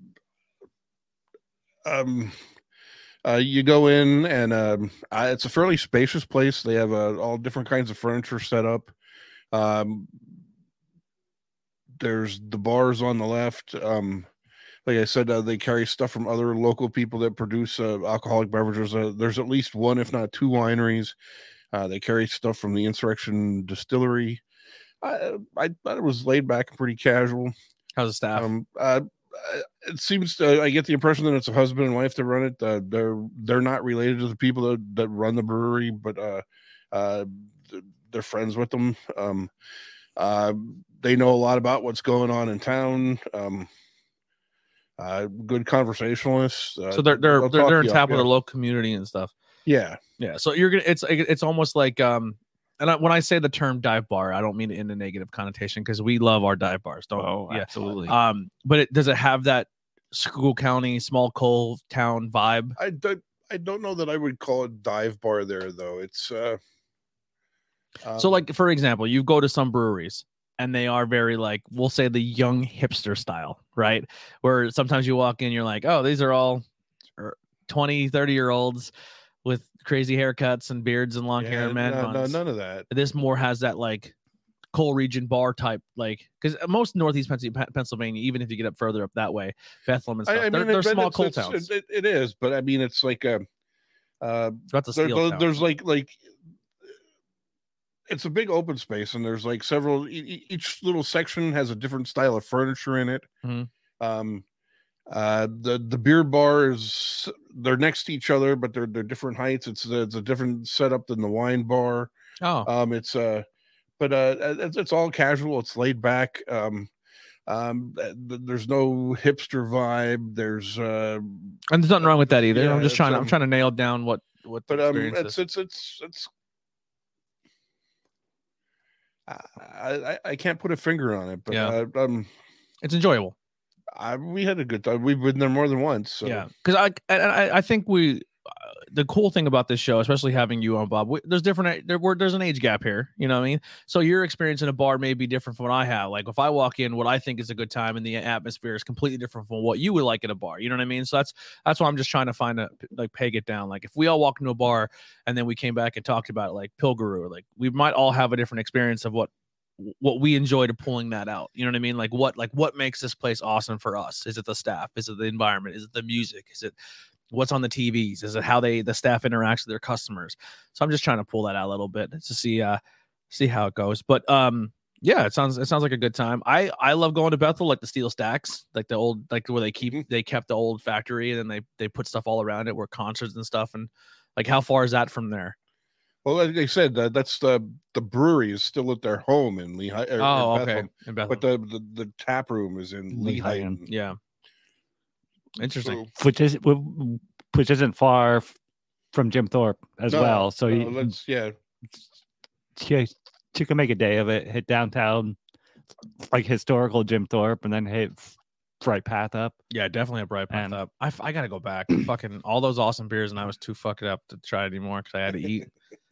go in and it's a fairly spacious place. They have all different kinds of furniture set up. There's the bars on the left. Like I said, they carry stuff from other local people that produce alcoholic beverages. There's at least one, if not two, wineries. They carry stuff from the Insurrection Distillery. I thought it was laid back and pretty casual. How's the staff? It seems I get the impression that it's a husband and wife that run it. They're not related to the people that run the brewery, but they're friends with them. They know a lot about what's going on in town. Good conversationalists. So they're in tap with the local community and stuff. Yeah. So you're gonna. It's almost like And when I say the term dive bar, I don't mean it in a negative connotation, because we love our dive bars. Absolutely. But does it have that School County, small coal town vibe? I don't know that I would call it dive bar there, though. It's so, like, for example, you go to some breweries and they are very, like, we'll say the young hipster style, right? Where sometimes you walk in, you're like, oh, these are all 20, 30-year-olds with crazy haircuts and beards and long hair, man. No, none of that. This more has that, like, coal region bar type, like, because most Northeast Pennsylvania, even if you get up further up that way, Bethlehem and stuff, they're small coal towns. It is, but I mean, it's like that's a steel town. There's like it's a big open space, and there's like several. Each little section has a different style of furniture in it. Mm-hmm. The beer bars, they're next to each other, but they're different heights. It's a different setup than the wine bar. It's all casual. It's laid back. There's no hipster vibe. And there's nothing wrong with that either. Yeah, I'm trying to nail down what. But it's. I can't put a finger on it, but yeah. It's enjoyable. We had a good time. We've been there more than once. So. Yeah, because I think the cool thing about this show, especially having you on, Bob, there's an age gap here. You know what I mean? So your experience in a bar may be different from what I have. Like, if I walk in, what I think is a good time and the atmosphere is completely different from what you would like at a bar. You know what I mean? So that's why I'm just trying to peg it down. Like, if we all walk into a bar and then we came back and talked about it, like Pilgaroo, like, we might all have a different experience of what we enjoy to pulling that out. You know what I mean? Like what makes this place awesome for us? Is it the staff? Is it the environment? Is it the music? Is it what's on the TVs? Is it how the staff interacts with their customers? So I'm just trying to pull that out a little bit to see how it goes. But yeah, it sounds like a good time. I love going to Bethel, like the steel stacks, like the old, like where they kept the old factory, and then they put stuff all around it, where concerts and stuff. And like, how far is that from there? Well, like I said, that's the brewery is still at their home in Lehigh. Okay. In Bethlehem. But the tap room is in Lehigh. Yeah. Interesting. So, which isn't far from Jim Thorpe as well. So you can make a day of it. Hit downtown, like historical Jim Thorpe, and then hit Bright Path up. Yeah, definitely a bright path And- up. I gotta go back. Fucking all those awesome beers, and I was too fucked up to try it anymore because I had to eat.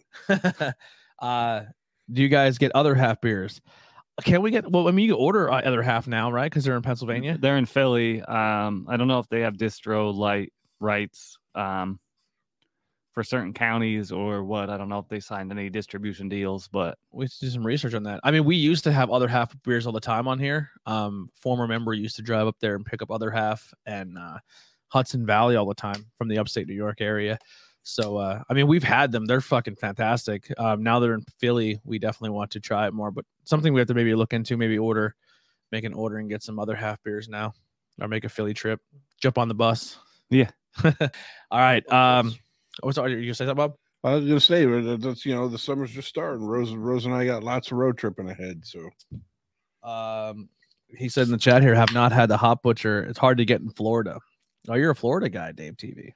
Do you guys get other half beers? Can we get? Well, I mean, you can order other half now, right? Because they're in Pennsylvania. They're in Philly. I don't know if they have distro light rights for certain counties or what. I don't know if they signed any distribution deals, but We should do some research on that. I mean, we used to have other half beers all the time on here. Former member used to drive up there and pick up other half and Hudson Valley all the time from the upstate New York area. So, I mean, we've had them. They're fucking fantastic. Now they're in Philly. We definitely want to try it more, but something we have to maybe look into, maybe make an order and get some other half beers now, or make a Philly trip, jump on the bus. Yeah. All right. What's you gonna say something, Bob? I was gonna say that's the summer's just starting. Rose and I got lots of road tripping ahead. So He said in the chat here, have not had the Hop Butcher. It's hard to get in Florida. Oh, you're a Florida guy, Dave TV.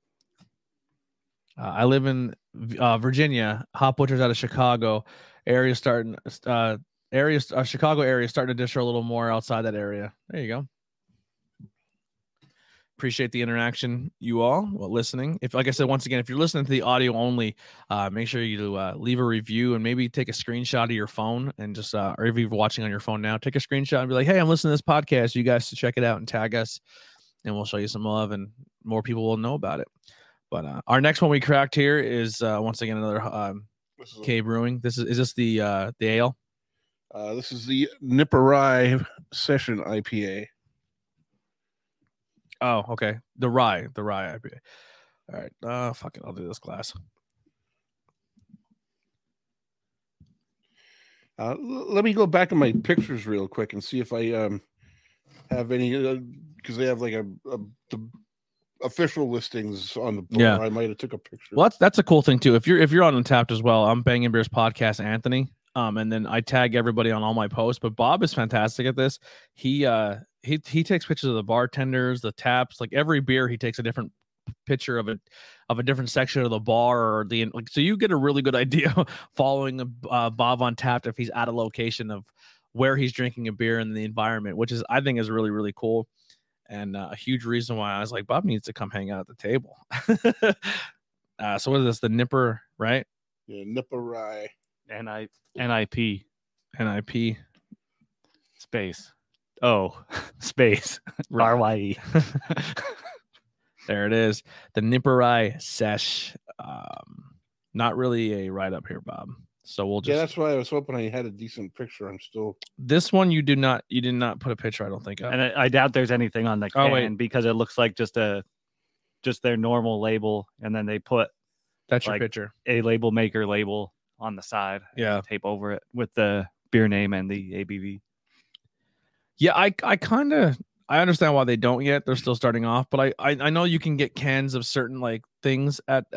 I live in Virginia. Hop Butcher's out of Chicago. Chicago area starting to distro a little more outside that area. There you go. Appreciate the interaction, you all, listening. If, like I said, once again, if you're listening to the audio only, make sure you leave a review and maybe take a screenshot of your phone and just, or if you're watching on your phone now, take a screenshot and be like, hey, I'm listening to this podcast. You guys should check it out and tag us, and we'll show you some love, and more people will know about it. But our next one we cracked here is once again another K Brewing. Is this the ale? This is the Nipper Rye Session IPA. Oh, okay. The rye IPA. All right. Fuck it. I'll do this glass. Let me go back to my pictures real quick and see if I have any, because they have like the official listings on the book. Yeah. I might have took a picture. Well, that's a cool thing too. If you're on Untapped as well, I'm Bangin' Beers Podcast Anthony. And then I tag everybody on all my posts. But Bob is fantastic at this. He takes pictures of the bartenders, the taps, like every beer. He takes a different picture of a different section of the bar, or so you get a really good idea following Bob on Tapped if he's at a location of where he's drinking a beer and the environment, which I think is really, really cool. And a huge reason why I was like, Bob needs to come hang out at the table. So what is this? The Nipper, right? Yeah, Nipper Rye. NIP space. Oh, space. RYE. There it is. The Nipper Rye Sesh. Not really a write up here, Bob. So we'll just. Yeah, that's why I was hoping I had a decent picture. I'm still. This one you did not put a picture, I don't think. And I doubt there's anything on the can because it looks like just their normal label, and then they put that's your like picture. A label maker label on the side. Yeah. Tape over it with the beer name and the ABV. Yeah, I understand why they don't yet. They're still starting off, but I know you can get cans of certain like things at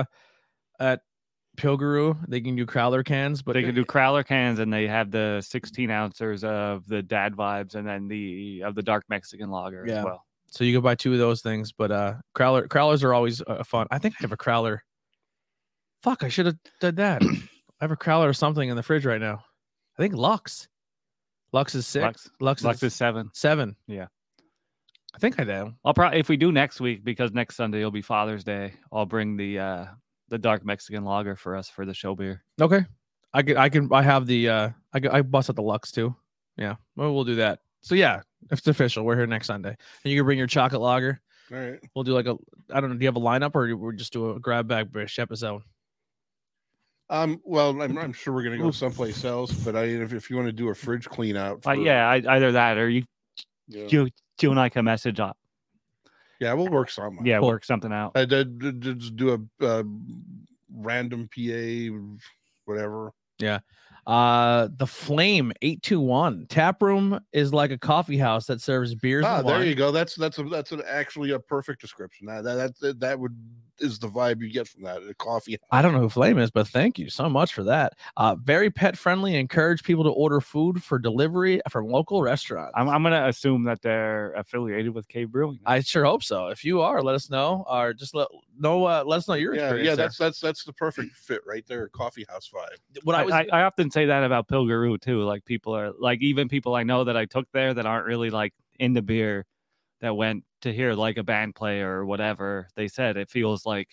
Pilguru. They can do crowler cans, but they can do crowler cans, and they have the 16 ounces of the Dad Vibes, and then of the dark Mexican lager as well. So you can buy two of those things, but crowlers are always fun. I think I have a crowler. Fuck, I should have done that. I have a crowler or something in the fridge right now. I think Lux. Lux is 6. Lux is 7. 7. Yeah. I think I do. I'll probably, if we do next week, because next Sunday will be Father's Day, I'll bring the dark Mexican lager for us for the show beer. Okay. I have the I bust out the Lux too. Yeah. Well, we'll do that. So yeah, it's official. We're here next Sunday. And you can bring your chocolate lager. All right. We'll do like I don't know, do you have a lineup, or we'll just do a grab bag British episode? Well, I'm sure we're gonna go someplace else, but if you want to do a fridge clean out, either that or you and I can message up. Yeah, we'll work something. Yeah, cool. Work something out. I did just do a random PA, whatever. Yeah. The Flame 821 tap room is like a coffee house that serves beers. And there wine. you go. That's actually a perfect description. That is the vibe you get from that. A coffee house. I don't know who Flame is, but thank you so much for that. Very pet friendly. Encourage people to order food for delivery from local restaurants. I'm gonna assume that they're affiliated with Cave Brewing. I sure hope so. If you are, let us know, or just let us know your experience. Yeah, that's the perfect fit right there. Coffee house vibe. I often say that about Pilguru too. Like people are like, even people I know that I took there that aren't really like into beer, that went to hear like a band play or whatever, they said it feels like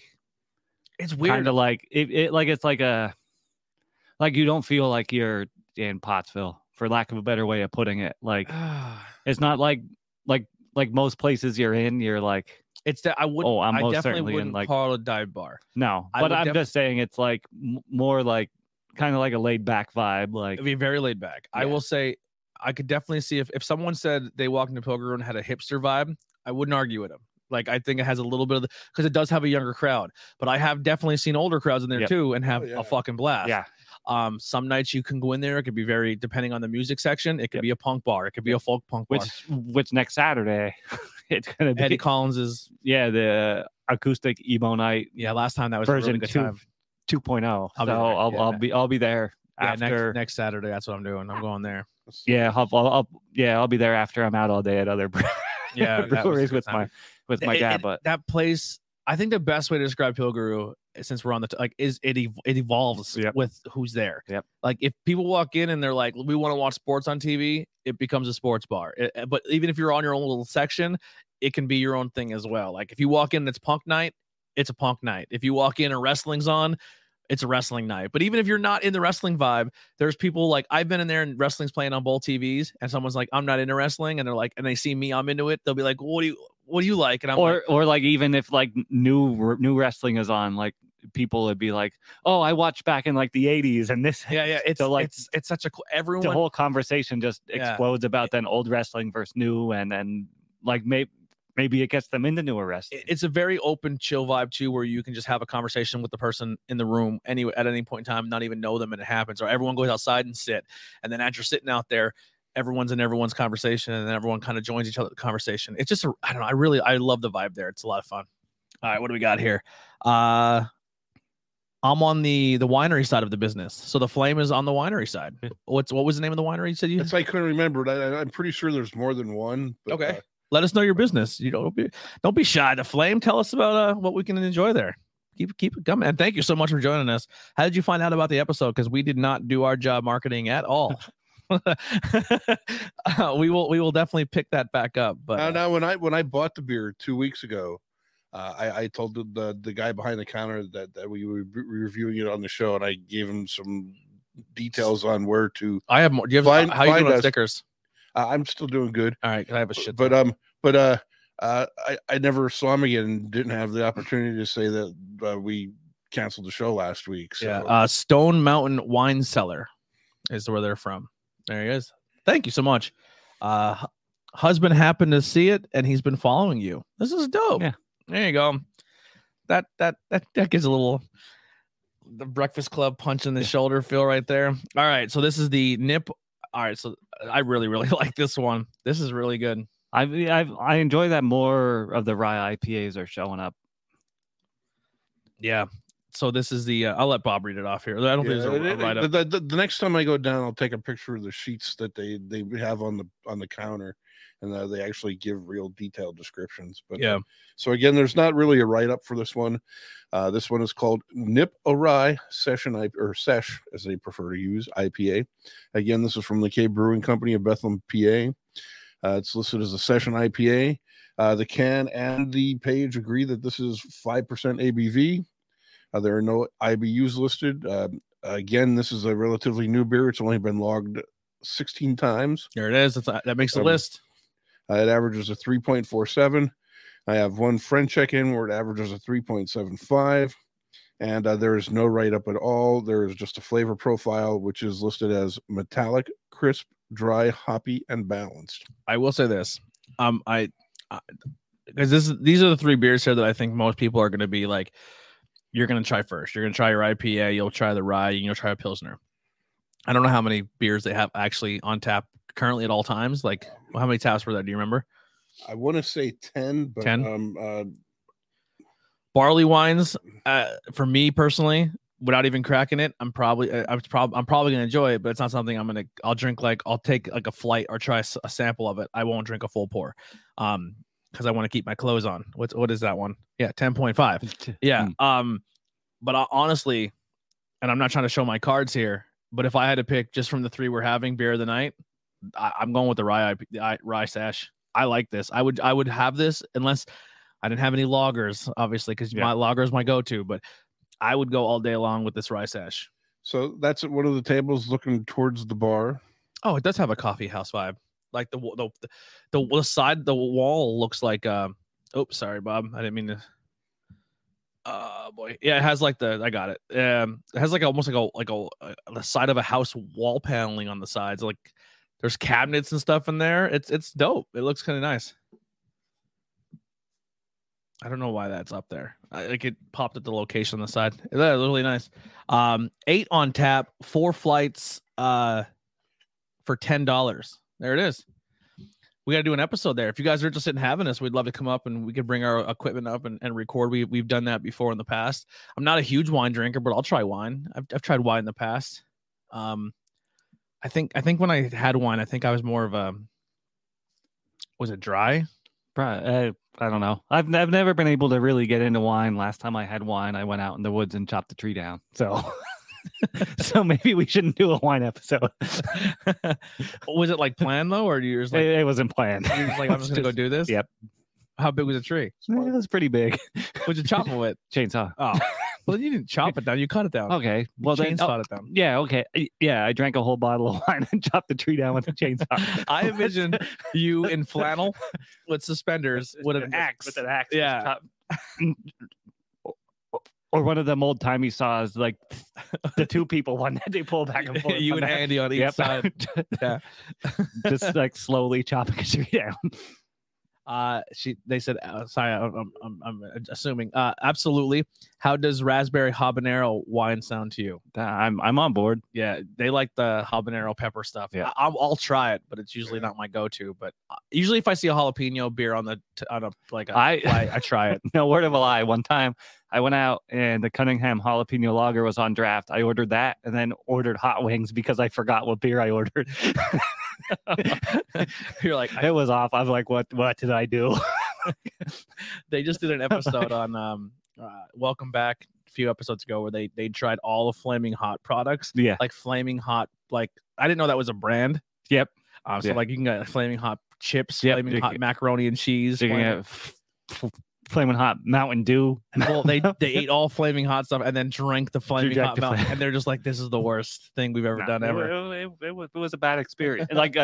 It's weird. kind of like it like it's like a like you don't feel like you're in Pottsville, for lack of a better way of putting it. Like it's not like most places you're in, you're like, it's that I would. oh, I'm I most definitely certainly in wouldn't like call it a dive bar. no, I but would I'm just saying it's like more like kind of like a laid back vibe. Like It'd be very laid back. I Yeah. will say, I could definitely see if someone said they walked into Pilgrim and had a hipster vibe, I wouldn't argue with them. Like I think it has a little bit of because it does have a younger crowd, but I have definitely seen older crowds in there Yep. too and have yeah. a fucking blast. yeah, Some nights you can go in there. It could be very depending on the music section. It could Yep. be a punk bar. It could be a folk punk bar. which next Saturday it's gonna be Eddie Collins is the acoustic emo night last time that was a version really good time. 2.0. I'll be So there, I'll be there Yeah, after. next Saturday. That's what I'm doing. I'm going there. Yeah, I'll be there after I'm out all day at other Yeah, that was a breweries good with time. my dad. But that place, I think the best way to describe Pilgrim, since we're on the is it evolves Yep. with who's there. Yep. Like if people walk in and they're like, we want to watch sports on TV, it becomes a sports bar. But even if you're on your own little section, it can be your own thing as well. Like if you walk in and it's punk night, it's a punk night. If you walk in and wrestling's on, it's a wrestling night. But even if you're not in the wrestling vibe, there's people like I've been in there and wrestling's playing on both TVs, and someone's like, I'm not into wrestling, and they're like, and they see me, I'm into it. They'll be like, what do you like? And I'm like, or like even if like new wrestling is on, like people would be like, oh, I watched back in like the 80s and this. yeah. It's So, like, it's such a everyone. The whole conversation just Yeah. explodes about then old wrestling versus new, and then like maybe it gets them into newer wrestling. It's a very open, chill vibe too, where you can just have a conversation with the person in the room at any point in time, not even know them, and it happens. Or everyone goes outside and sit, and then as you're sitting out there, everyone's in everyone's conversation, and then everyone kind of joins each other's conversation. It's just I don't know. I love the vibe there. It's a lot of fun. All right, what do we got here? I'm on the winery side of the business, so the Flame is on the winery side. What was the name of the winery you said you? That's I couldn't remember. I'm pretty sure there's more than one. But, Okay. Let us know your business. You don't be shy. The Flame. Tell us about what we can enjoy there. Keep it coming. And thank you so much for joining us. How did you find out about the episode? Because we did not do our job marketing at all. We will definitely pick that back up. But now when I bought the beer 2 weeks ago, I told the guy behind the counter that we were reviewing it on the show, and I gave him some details on where to. I have more. Do you have how you doing on stickers? I'm still doing good. All right, I have a shit. But I never saw him again and didn't have the opportunity to say that we canceled the show last week. So. Yeah, Stone Mountain Wine Cellar is where they're from. There he is. Thank you so much. Husband happened to see it, and he's been following you. This is dope. Yeah. There you go. That gives a little the Breakfast Club punch in the shoulder feel right there. All right, so this is the Nip. All right, so I really like this one. This is really good. I enjoy that more of the rye IPAs are showing up. Yeah. So this is the. I'll let Bob read it off here. I don't think there's a write-up. The next time I go down, I'll take a picture of the sheets that they have on the counter, and they actually give real detailed descriptions. But yeah. So again, there's not really a write-up for this one. This one is called Nip O'Rye Session or Sesh, as they prefer to use, IPA. Again, this is from the Cave Brewing Company of Bethlehem, PA. It's listed as a Session IPA. The can and the page agree that this is 5% ABV. There are no IBUs listed. Again, this is a relatively new beer. It's only been logged 16 times. There it is. That makes the list. It averages a 3.47. I have one friend check-in where it averages a 3.75. And there is no write-up at all. There is just a flavor profile, which is listed as metallic, crisp, dry, hoppy, and balanced. I will say this. Because these are the three beers here that I think most people are going to be like, you're going to try first. You're going to try your IPA, you'll try the rye, and you'll try a Pilsner. I don't know how many beers they have actually on tap currently at all times. Like, how many taps were there? Do you remember? I want to say 10, but 10? Barley wines, for me personally, without even cracking it, I'm probably going to enjoy it, but it's not something I'll drink. Like, I'll take like a flight or try a sample of it. I won't drink a full pour. Because I want to keep my clothes on. What is that one? Yeah, 10.5. Yeah. But honestly, and I'm not trying to show my cards here, but if I had to pick just from the three we're having beer of the night, I'm going with the rye Sash. I like this. I would have this unless I didn't have any loggers, obviously, because Yeah. my logger is my go-to. But I would go all day long with this rye sesh. So that's at one of the tables looking towards the bar. Oh, it does have a coffee house vibe. Like the side, the wall looks like. Oh, sorry, Bob. I didn't mean to. Oh boy, yeah, it has like I got it. It has like almost like the side of a house wall paneling on the sides. Like there's cabinets and stuff in there. It's dope. It looks kind of nice. I don't know why that's up there. Like it popped at the location on the side. That's really nice. 8 on tap, 4 flights for $10. There it is. We got to do an episode there. If you guys are interested in having us, we'd love to come up and we could bring our equipment up and record. We've done that before in the past. I'm not a huge wine drinker, but I'll try wine. I've tried wine in the past. I think when I had wine, I think I was more of a, was it dry? I don't know. I've never been able to really get into wine. Last time I had wine, I went out in the woods and chopped the tree down. So, so maybe we shouldn't do a wine episode. Was it like planned though, or you just like it wasn't planned? you just like I'm just gonna go do this? Yep. How big was the tree? It was pretty big. What'd you chop it with? Chainsaw. Oh, well, you didn't chop it down. You cut it down. Okay. Well, then, chainsawed it down. yeah. Okay. Yeah. I drank a whole bottle of wine and chopped the tree down with a chainsaw. I envision you in flannel with suspenders with an axe. With an axe. Yeah. Or one of them old timey saws, like the 2 people one that they pull back and forth. You and Andy on each Yep. side. Yeah. Just like slowly chopping a tree down. They said, sorry, I'm assuming. Absolutely. How does raspberry habanero wine sound to you? I'm on board. Yeah, they like the habanero pepper stuff. Yeah. I'll try it, but it's usually not my go-to. But usually, if I see a jalapeno beer on a flight, I try it. No word of a lie. One time I went out and the Cunningham jalapeno lager was on draft. I ordered that and then ordered hot wings because I forgot what beer I ordered. You're like, it was off. I'm like, what did I do? They just did an episode on Welcome Back a few episodes ago where they tried all the Flaming Hot products. Yeah. Like Flaming Hot, like I didn't know that was a brand. Yep. So Yeah. like you can get Flaming Hot chips, Yep. Flaming Hot macaroni and cheese. So you can get Flaming Hot Mountain Dew. Well, they ate all Flaming Hot stuff and then drank the Flaming Drank Hot the Mountain, Flam- and they're just like, "This is the worst thing we've ever done ever." It was a bad experience. And like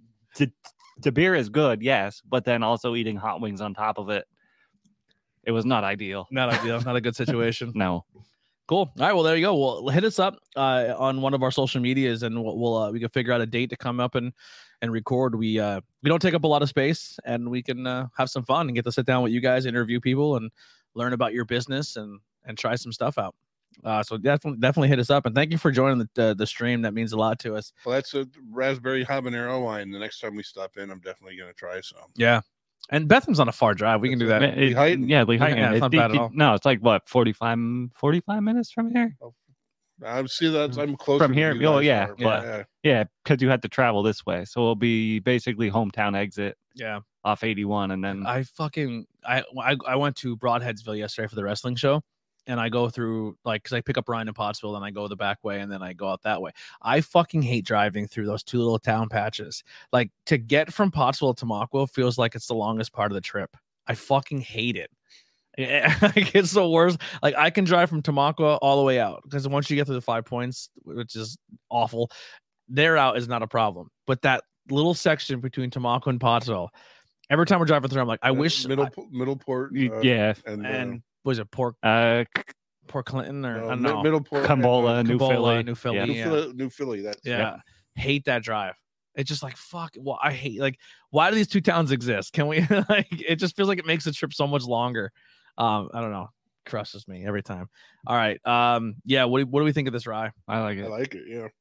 the beer is good, yes, but then also eating hot wings on top of it, it was not ideal. Not ideal. Not a good situation. No. Cool. All right. Well, there you go. Well, hit us up on one of our social medias, and we can figure out a date to come up and record. We don't take up a lot of space, and we can have some fun and get to sit down with you guys, interview people, and learn about your business and try some stuff out. So definitely hit us up, and thank you for joining the stream. That means a lot to us. Well, that's a raspberry habanero wine. The next time we stop in, I'm definitely going to try some. Yeah. And Betham's on a far drive. We can do that. Lehighton? Yeah, Lehighton. Yeah, it's not bad at all. No, it's like what, 45 minutes from here? I see that I'm close From here? Oh, yeah, but Yeah, because you had to travel this way. So it'll be basically hometown exit Yeah. off 81. And then I went to Broadheadsville yesterday for the wrestling show, and I go through because I pick up Ryan in Pottsville and I go the back way and then I go out that way. I fucking hate driving through those 2 little town patches. Like to get from Pottsville to Tamaqua feels like it's the longest part of the trip. I fucking hate it. Like it's the worst. Like I can drive from Tamaqua all the way out because once you get to the 5 Points, which is awful, there out is not a problem. But that little section between Tamaqua and Pottsville, every time we're driving through, I'm like, I wish Middleport. yeah. And was it Port Clinton or I don't know. Middleport, Cambola, New Cambola, Philly. New Philly. Yeah. Yeah. New Philly. That's Yeah. Hate that drive. It's just like fuck. Well, I hate why do these 2 towns exist? Can we it just feels like it makes the trip so much longer. I don't know. Crushes me every time. All right. Yeah, what do we think of this rye? I like I it. like it. Yeah.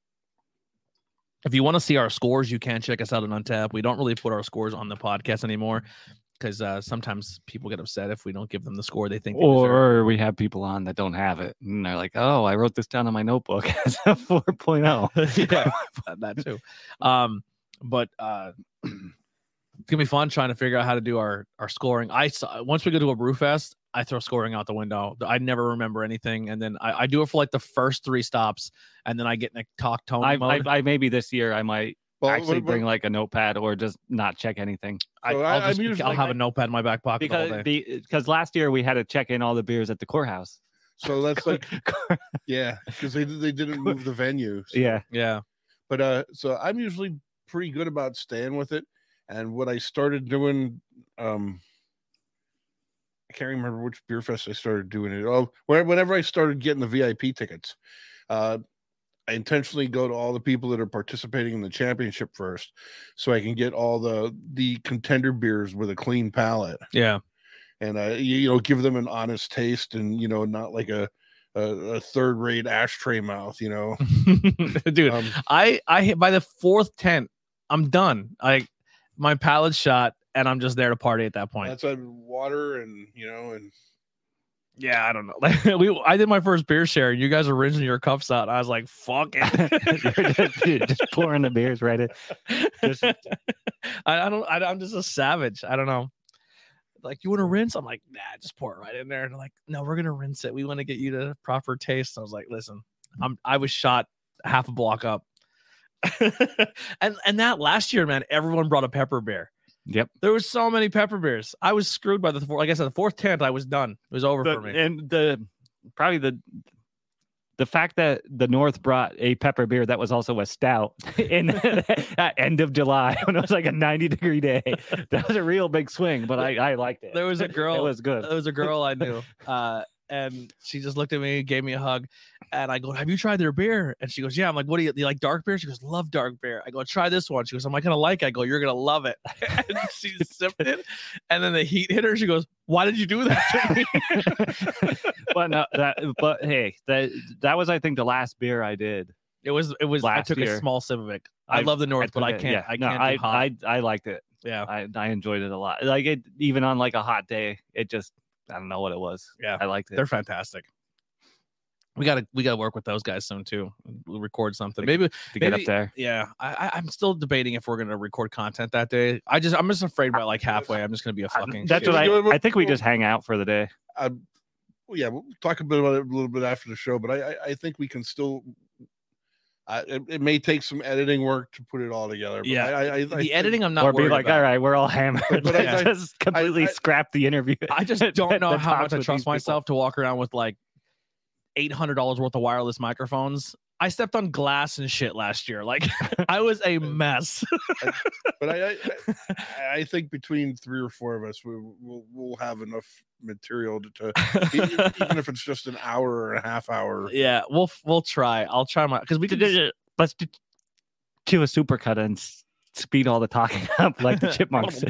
If you want to see our scores, you can check us out on Untap. We don't really put our scores on the podcast anymore because sometimes people get upset if we don't give them the score they think they deserve. Or we have people on that don't have it. And they're like, oh, I wrote this down in my notebook as a 4.0. Yeah, that too. But it's gonna be fun trying to figure out how to do our scoring. Once we go to a brew fest, I throw scoring out the window. I never remember anything, and then I do it for like the first 3 stops, and then I get in a talk tone mode. I maybe this year I might Well, actually but- bring like a notepad or just not check anything. So I'll I'm usually I'll have a notepad in my back pocket all day. Because last year we had to check in all the beers at the courthouse. so that's like yeah, because they didn't move the venue. So. Yeah. Yeah. But so I'm usually pretty good about staying with it. And what I started doing, I can't remember which beer fest I started doing it. Oh, whenever I started getting the VIP tickets, I intentionally go to all the people that are participating in the championship first, so I can get all the contender beers with a clean palate, Yeah. and you know, give them an honest taste, and you know, not like a third-rate ashtray mouth, you know. Dude, Um, I hit by the fourth tent, I'm done. My palate's shot, and I'm just there to party at that point. that's water, and you know, and Yeah, I don't know. Like I did my first beer share, and you guys were rinsing your cups out. And I was like, "Fuck it." You're just pouring the beers right in. Just- I'm just a savage. I don't know. Like, you want to rinse? I'm like, nah, just pour it right in there. And they're like, no, we're gonna rinse it. We want to get you to proper taste. I was like, listen, I was shot half a block up. and that last year, man, everyone brought a pepper beer. Yep. There was so many pepper beers. I was screwed by the fourth. Like I said, the fourth tent, I was done. It was over for me. And probably the fact that the North brought a pepper beer that was also a stout in at end of July when it was like a 90-degree day, that was a real big swing. But I liked it. There was a girl. It was good. There was a girl I knew, and she just looked at me, gave me a hug, and I go, "Have you tried their beer?" And she goes, "Yeah." I'm like, "What do you like dark beer?" She goes, "Love dark beer." I go, "Try this one." She goes, "I'm not gonna like it." I go, "You're gonna love it." And she sipped it, and then the heat hit her. She goes, "Why did you do that to me?" But no, but hey, that was I think the last beer I did. It was. I Last took year. a small sip of it. I love the North, but I can't. I can't do hot. I liked it. Yeah, I enjoyed it a lot. Like it, even on like a hot day, it just I don't know what it was. Yeah. I liked it. they're fantastic. We gotta work with those guys soon too. We'll record something. Maybe to get up maybe- there. Yeah, I'm still debating if we're gonna record content that day. I'm just afraid by like halfway, I'm just gonna be a fucking. That's shit. what I think we just hang out for the day. yeah, we'll talk a bit about it a little bit after the show, but I think we can still. It may take some editing work to put it all together. But Yeah, I the think- editing I'm not Or be worried like, about. all right, we're all hammered. But I- Just completely I- scrap the interview. I just don't know The how talks much I with trust these people. myself to walk around with like $800 worth of wireless microphones. I stepped on glass and shit last year. Like I was a mess. But I think between 3 or 4 of us, we'll have enough material to even if it's just an hour or a half hour. Yeah, we'll try. I'll try my because we could just, Let's do a supercut and speed all the talking up like the chipmunks.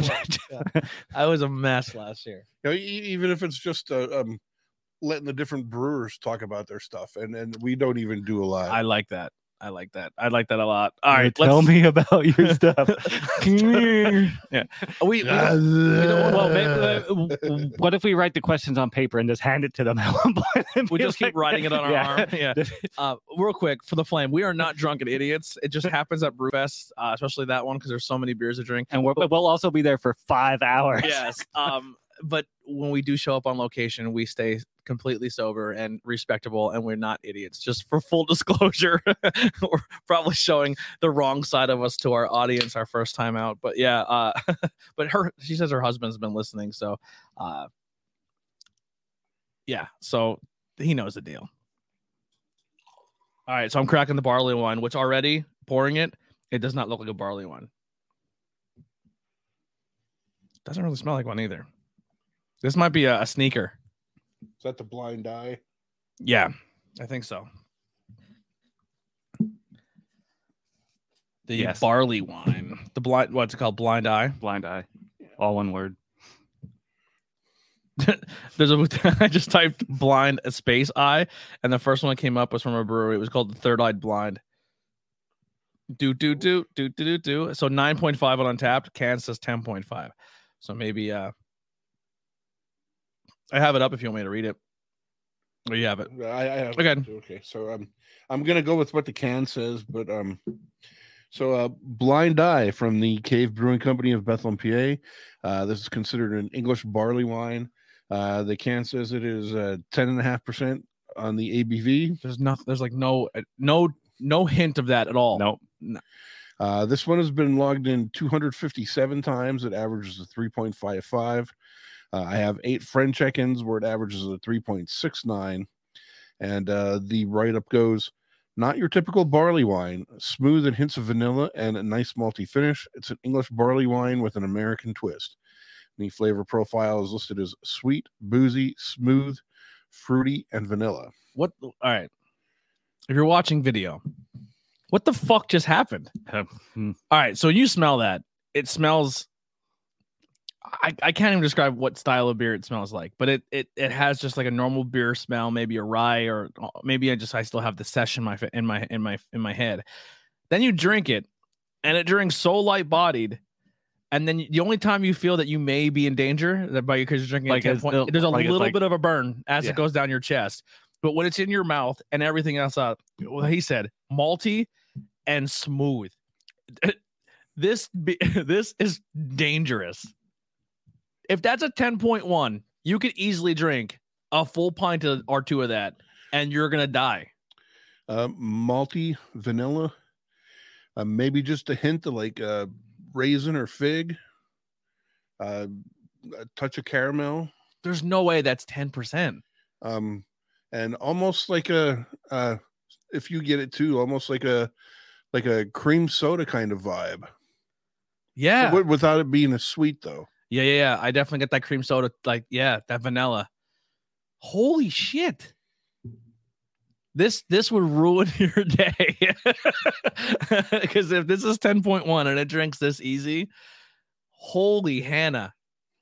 I was a mess last year. You know, even if it's just letting the different brewers talk about their stuff, and we don't even do a lot. I like that. I like that a lot. All right, Tell me about your stuff. Yeah, we don't- Well, maybe, what if we write the questions on paper and just hand it to them at one point? and we be just keep like- writing it on our Yeah. arm. Yeah. Real quick for the flame, we are not drunken idiots. It just happens at Brewfest, especially that one because there's so many beers to drink. And we'll also be there for 5 hours. Yes. But when we do show up on location, we stay completely sober and respectable, and we're not idiots. Just for full disclosure, we're probably showing the wrong side of us to our audience our first time out. But yeah, but she says her husband's been listening, so yeah, so he knows the deal. All right, so I'm cracking the barley wine, which already pouring it does not look like a barley wine. Doesn't really smell like one either. This might be a sneaker. Is that the Blind Eye? Yeah, I think so. The Yes. barley wine. The blind, what's it called? Blind Eye. Blind eye. All one word. There's I just typed blind space eye, and the first one that came up was from a brewery. It was called the Third Eyed Blind. Do. So 9.5 on Untapped. Can says 10.5. So maybe I have it up if you want me to read it. Or you have it. I have Okay. Okay, so I'm gonna go with what the can says, but Blind Eye from the Cave Brewing Company of Bethlehem, PA. This is considered an English barley wine. The can says it is 10.5% on the ABV. There's like no hint of that at all. Nope. This one has been logged in 257 times. It averages a 3.55. I have 8 friend check-ins where it averages a 3.69. And the write-up goes, not your typical barley wine, smooth and hints of vanilla and a nice malty finish. It's an English barley wine with an American twist. The flavor profile is listed as sweet, boozy, smooth, fruity, and vanilla. All right. If you're watching video, what the fuck just happened? All right. So you smell that. It smells. I can't even describe what style of beer it smells like, but it has just like a normal beer smell, maybe a rye, or maybe I still have the session in my head. Then you drink it, and it drinks so light bodied. And then the only time you feel that you may be in danger because you're drinking Like at 10 point, there's a little bit of a burn as it goes down your chest. But when it's in your mouth and everything else out, well, he said malty and smooth. This is dangerous. If that's a 10.1, you could easily drink a full pint or two of that, and you're gonna die. Malty, vanilla, maybe just a hint of like raisin or fig, a touch of caramel. There's no way that's 10%. And almost like if you get it too, almost like a cream soda kind of vibe. Yeah, without it being a sweet though. Yeah. I definitely get that cream soda, that vanilla. Holy shit. This would ruin your day. Because if this is 10.1 and it drinks this easy, holy Hannah.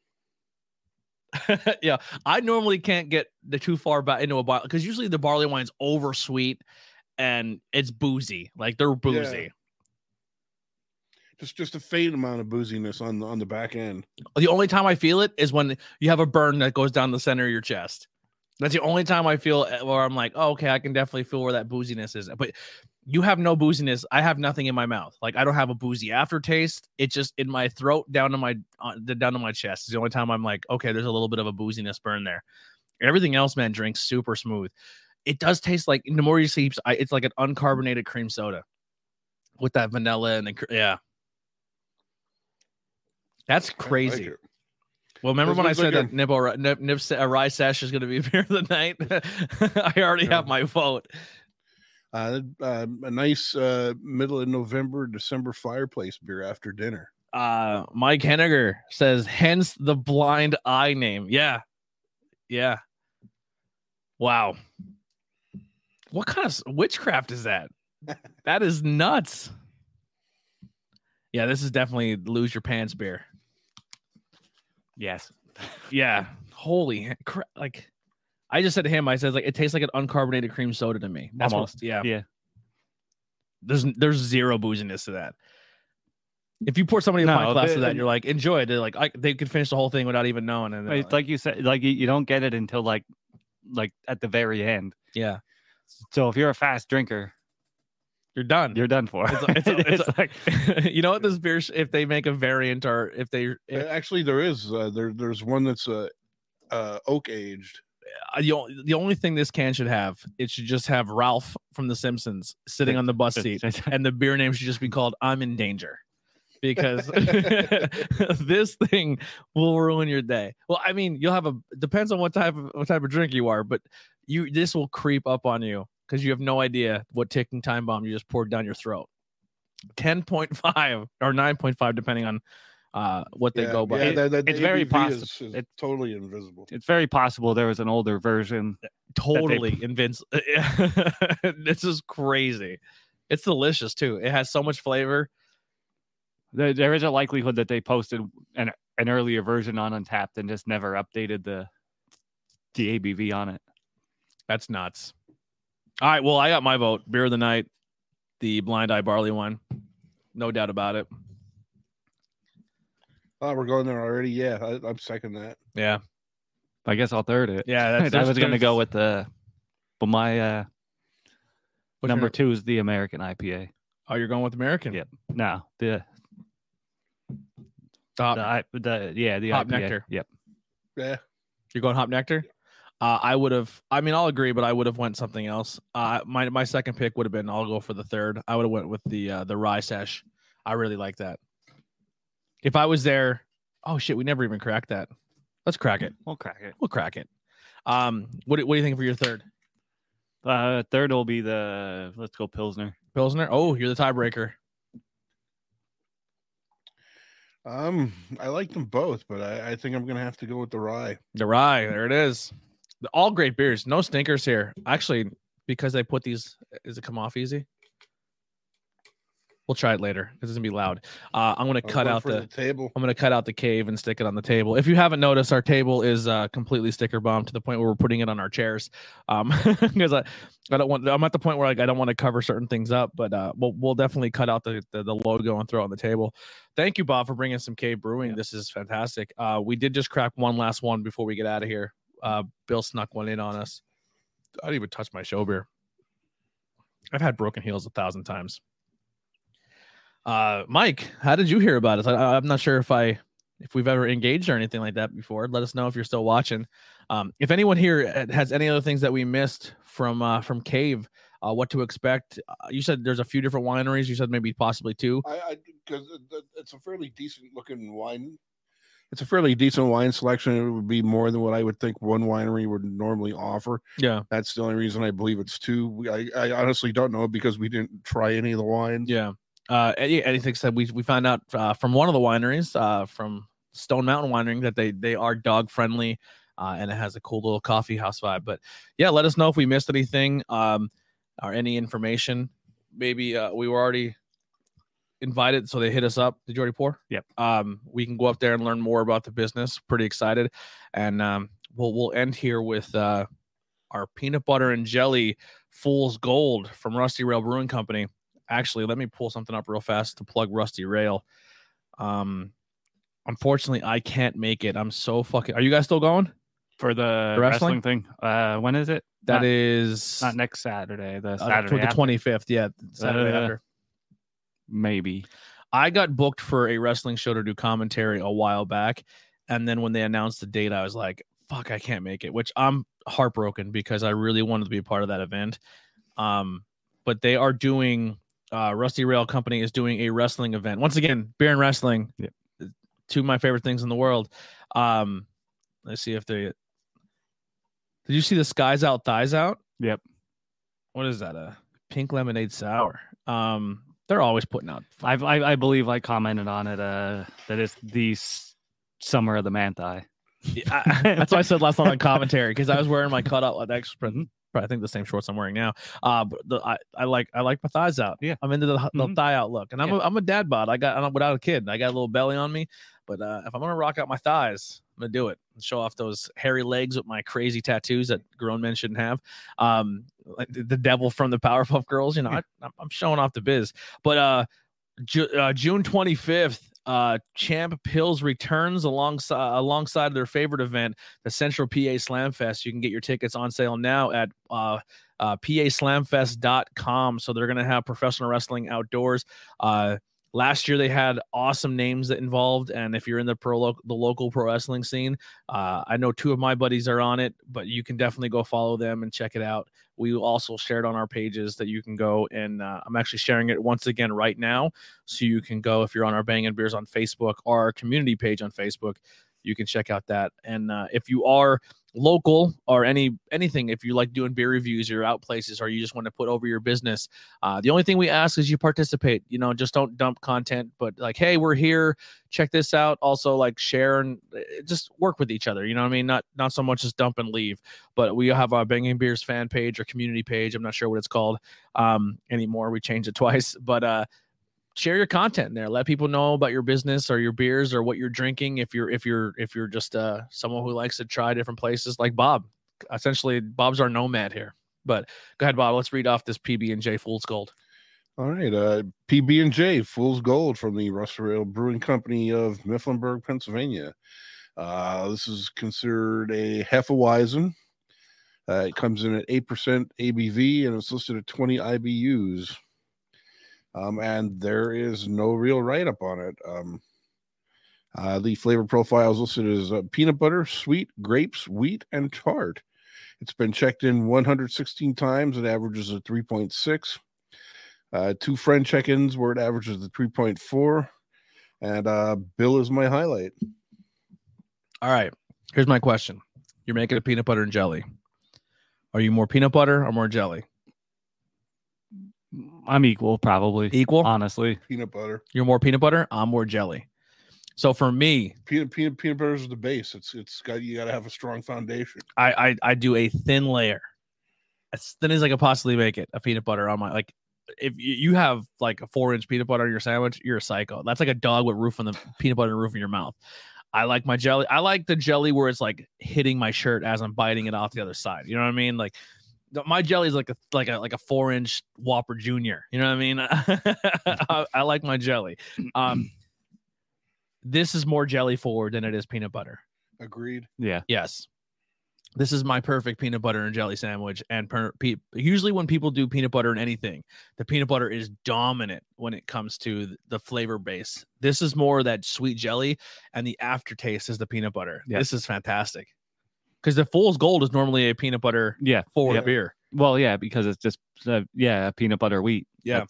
Yeah, I normally can't get too far back into a bottle because usually the barley wine's over sweet and it's boozy. Like they're boozy. Yeah. Just a faint amount of booziness on the back end. The only time I feel it is when you have a burn that goes down the center of your chest. That's the only time I feel where I'm like, oh, okay, I can definitely feel where that booziness is. But you have no booziness. I have nothing in my mouth. Like I don't have a boozy aftertaste. It's just in my throat down to my chest. It's the only time I'm like, okay, there's a little bit of a booziness burn there. Everything else, man, drinks super smooth. It does taste like the more you see, it's like an uncarbonated cream soda with that vanilla and yeah. That's crazy. Like well, remember when I said that Nib's Rye Sesh is going to be beer of the night? I already have my vote. A nice middle of November, December fireplace beer after dinner. Mike Henniger says, hence the blind eye name. Yeah. Wow. What kind of witchcraft is that? That is nuts. Yeah, this is definitely lose your pants beer. Yes. Yeah. Holy crap. Like I just said to him, I said like it tastes like an uncarbonate cream soda to me. That's almost. Yeah. There's zero booziness to that. If you pour somebody a pint glass of that, you're like, enjoy it. They're like, they could finish the whole thing without even knowing. And like you said, like you don't get it until like at the very end. Yeah. So if you're a fast drinker, you're done. You're done for. It's like, you know what this beer, if they make a variant or if they actually there is there's one that's oak aged. The only thing this can should have, it should just have Ralph from The Simpsons sitting on the bus seat, and the beer name should just be called "I'm in Danger," because this thing will ruin your day. Well, I mean, you'll have depends on what type of drink you are, but this will creep up on you because you have no idea what ticking time bomb you just poured down your throat. 10.5 or 9.5, depending on what they go by. It's very possible. It's totally invisible. It's very possible there was an older version. Totally invincible. This is crazy. It's delicious too. It has so much flavor. There is a likelihood that they posted an earlier version on Untapped and just never updated the ABV on it. That's nuts. All right, well, I got my vote. Beer of the night, the Blind Eye Barley Wine. No doubt about it. Oh, we're going there already. Yeah, I'm second that. Yeah, I guess I'll third it. Yeah, I was going to go with but my number 2 is the American IPA. Oh, you're going with American? Yep. No, the Hop IPA. Nectar. Yep. Yeah. You're going Hop Nectar? I'll agree, but I would have went something else. My second pick would have been, I'll go for the third. I would have went with the Rye Sesh. I really like that. If I was there, oh shit, we never even cracked that. Let's crack it. We'll crack it. We'll crack it. What do you think for your third? Third will be let's go Pilsner. Pilsner. Oh, you're the tiebreaker. I like them both, but I think I'm gonna have to go with the rye. The rye. There it is. All great beers. No stinkers here. Actually, because they put these, does it come off easy? We'll try it later because it's gonna be loud. I'm gonna cut out the table. I'm gonna cut out the cave and stick it on the table. If you haven't noticed, our table is completely sticker bombed to the point where we're putting it on our chairs. Because I don't want. I'm at the point where I don't want to cover certain things up, but we'll definitely cut out the logo and throw it on the table. Thank you, Bob, for bringing some Cave Brewing. Yeah. This is fantastic. We did just crack one last one before we get out of here. Bill snuck one in on us. I didn't even touch my show beer. I've had Broken Heels 1,000 times. Mike, how did you hear about it? I'm not sure if we've ever engaged or anything like that before. Let us know if you're still watching. If anyone here has any other things that we missed from Cave, what to expect. You said there's a few different wineries. You said maybe possibly 2. Because it's a fairly decent looking wine. It's a fairly decent wine selection. It would be more than what I would think one winery would normally offer. Yeah. That's the only reason I believe it's 2. I honestly don't know because we didn't try any of the wines. Yeah. Anything said, we found out from one of the wineries, from Stone Mountain Winery, that they are dog friendly, and it has a cool little coffee house vibe. But yeah, let us know if we missed anything, or any information. Maybe we were already invited, so they hit us up. Did you already pour? Yep. We can go up there and learn more about the business. Pretty excited, and we'll end here with our peanut butter and jelly Fool's Gold from Rusty Rail Brewing Company. Actually, let me pull something up real fast to plug Rusty Rail. Unfortunately, I can't make it. I'm so fucking. Are you guys still going for the wrestling thing? When is it? That is not next Saturday. The Saturday, the 25th. Yeah, Saturday after. Maybe. I got booked for a wrestling show to do commentary a while back, and then when they announced the date, I was like, "Fuck, I can't make it." Which I'm heartbroken because I really wanted to be a part of that event. But they are doing. Rusty Rail Company is doing a wrestling event. Once again, beer and wrestling, 2 of my favorite things in the world. Let's see if they. Did you see the Skies Out, Thighs Out? Yep. What is that? A pink lemonade sour. They're always putting out. I believe I commented on it. That it's the summer of the Manti. That's what I said last time on commentary because I was wearing my cutout like extra. I think the same shorts I'm wearing now. But I like my thighs out. Yeah, I'm into the thigh out look, and I'm a dad bod. I'm without a kid. I got a little belly on me, but if I'm gonna rock out my thighs, I'm gonna do it and show off those hairy legs with my crazy tattoos that grown men shouldn't have. Like the devil from the Powerpuff Girls. You know, I'm showing off the biz. But June 25th. Champ Pills returns alongside their favorite event, the Central PA Slam Fest. You can get your tickets on sale now at paslamfest.com. So they're going to have professional wrestling outdoors. Last year they had awesome names that involved, and if you're in the local pro wrestling scene, I know 2 of my buddies are on it, but you can definitely go follow them and check it out. We also shared on our pages that you can go, and I'm actually sharing it once again right now, so you can go if you're on our Bangin' Beers on Facebook or our community page on Facebook. You can check out that. And if you are local or anything, if you like doing beer reviews, you're out places, or you just want to put over your business, the only thing we ask is you participate. You know, just don't dump content, but like, hey, we're here, check this out. Also, like, share and just work with each other. You know what I mean? Not so much just dump and leave. But we have our Bangin' Beers fan page or community page. I'm not sure what it's called anymore. We changed it twice, but share your content in there. Let people know about your business or your beers or what you're drinking. If you're just someone who likes to try different places, like Bob. Essentially, Bob's our nomad here. But go ahead, Bob. Let's read off this PB&J Fool's Gold. All right, PB&J Fool's Gold from the Rusty Rail Brewing Company of Mifflinburg, Pennsylvania. This is considered a Hefeweizen. It comes in at 8% ABV and it's listed at 20 IBUs. And there is no real write-up on it. The flavor profile is listed as peanut butter, sweet, grapes, wheat, and tart. It's been checked in 116 times. It averages a 3.6. 2 friend check-ins where it averages the 3.4, and Bill is my highlight. All right. Here's my question. You're making a peanut butter and jelly. Are you more peanut butter or more jelly? I'm equal, probably. Equal? Honestly. Peanut butter. You're more peanut butter. I'm more jelly. So for me, Peanut butter is the base. You got to have a strong foundation. I do a thin layer, as thin as I could possibly make it, of peanut butter on my, like, if you have like a 4-inch peanut butter in your sandwich, you're a psycho. That's like a dog with roof on the peanut butter roof in your mouth. I like my jelly. I like the jelly where it's like hitting my shirt as I'm biting it off the other side. You know what I mean? Like my jelly is like a 4-inch Whopper Junior. You know what I mean? I like my jelly. This is more jelly forward than it is peanut butter. Agreed. Yeah. Yes. This is my perfect peanut butter and jelly sandwich. And usually when people do peanut butter in anything, the peanut butter is dominant when it comes to the flavor base. This is more that sweet jelly, and the aftertaste is the peanut butter. Yeah. This is fantastic. Because the Fool's Gold is normally a peanut butter forward beer. Well, yeah, because it's just peanut butter wheat. Yeah.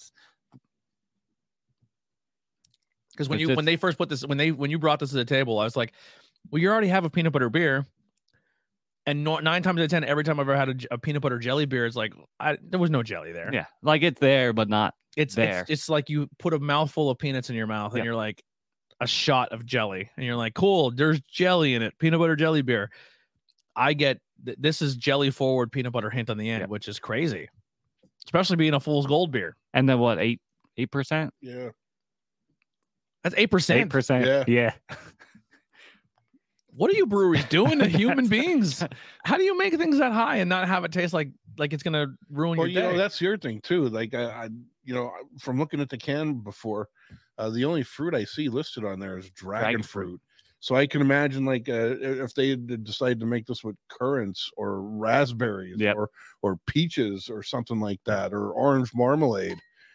Because when they first put this, when you brought this to the table, I was like, well, you already have a peanut butter beer. And 9 times out of 10, every time I've ever had a peanut butter jelly beer, it's like there was no jelly there. Yeah, like it's there, but not there. It's like you put a mouthful of peanuts in your mouth, and you're like a shot of jelly, and you're like, cool, there's jelly in it, peanut butter jelly beer. I get this is jelly forward peanut butter hint on the end, which is crazy, especially being a Fool's Gold beer. And then what, 8%? Yeah, that's 8%. 8%. Yeah. What are you breweries doing to human beings? How do you make things that high and not have it taste like it's gonna ruin your day? You know, that's the other thing too. Like I from looking at the can before, the only fruit I see listed on there is dragon fruit. So I can imagine like if they decided to make this with currants or raspberries or peaches or something like that, or orange marmalade.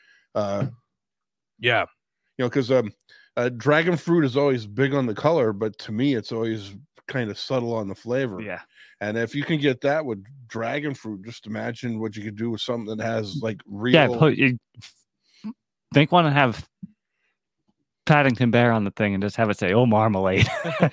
Because dragon fruit is always big on the color, but to me, it's always kind of subtle on the flavor. Yeah. And if you can get that with dragon fruit, just imagine what you could do with something that has like real. Yeah, think want to have Paddington Bear on the thing and just have it say, "Oh, marmalade."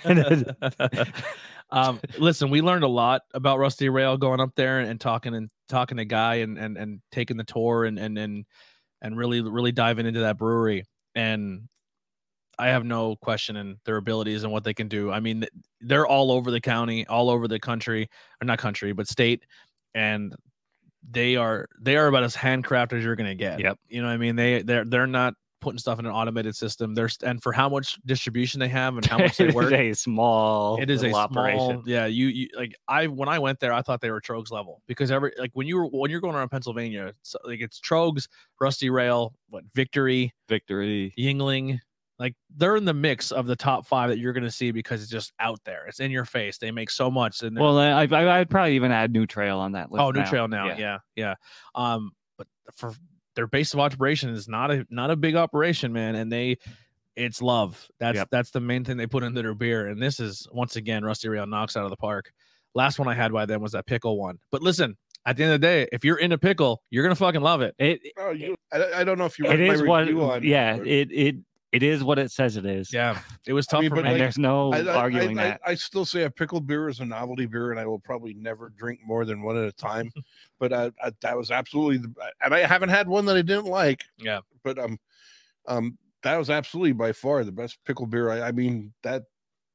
Listen, we learned a lot about Rusty Rail going up there and talking to Guy and taking the tour and really diving into that brewery. And I have no question in their abilities and what they can do. I mean, they're all over the county, all over the country, or not country, but state. And they are about as handcrafted as you're going to get. Yep. You know what I mean? They're not putting stuff in an automated system. And for how much distribution they have and how much they work, it is a small operation. Yeah. You like when I went there, I thought they were Trogs level, because when you're going around Pennsylvania, it's Trogs, Rusty Rail, Victory, Yingling. Like they're in the mix of the top 5 that you're going to see, because it's just out there. It's in your face. They make so much. And well, I'd probably even add New Trail on that list. Oh, New Trail now. Yeah. But for their base of operation is not a big operation, man. And it's love. That's the main thing they put into their beer. And this is, once again, Rusty Rail knocks out of the park. Last one I had by them was that pickle one. But listen, at the end of the day, if you're into pickle, you're going to fucking love it. I don't know if you read my review on it. It is what it says it is. Yeah, it was tough for me. And there's no arguing that. I still say a pickled beer is a novelty beer, and I will probably never drink more than one at a time. But that was absolutely, and I haven't had one that I didn't like. Yeah, but that was absolutely by far the best pickled beer. I mean that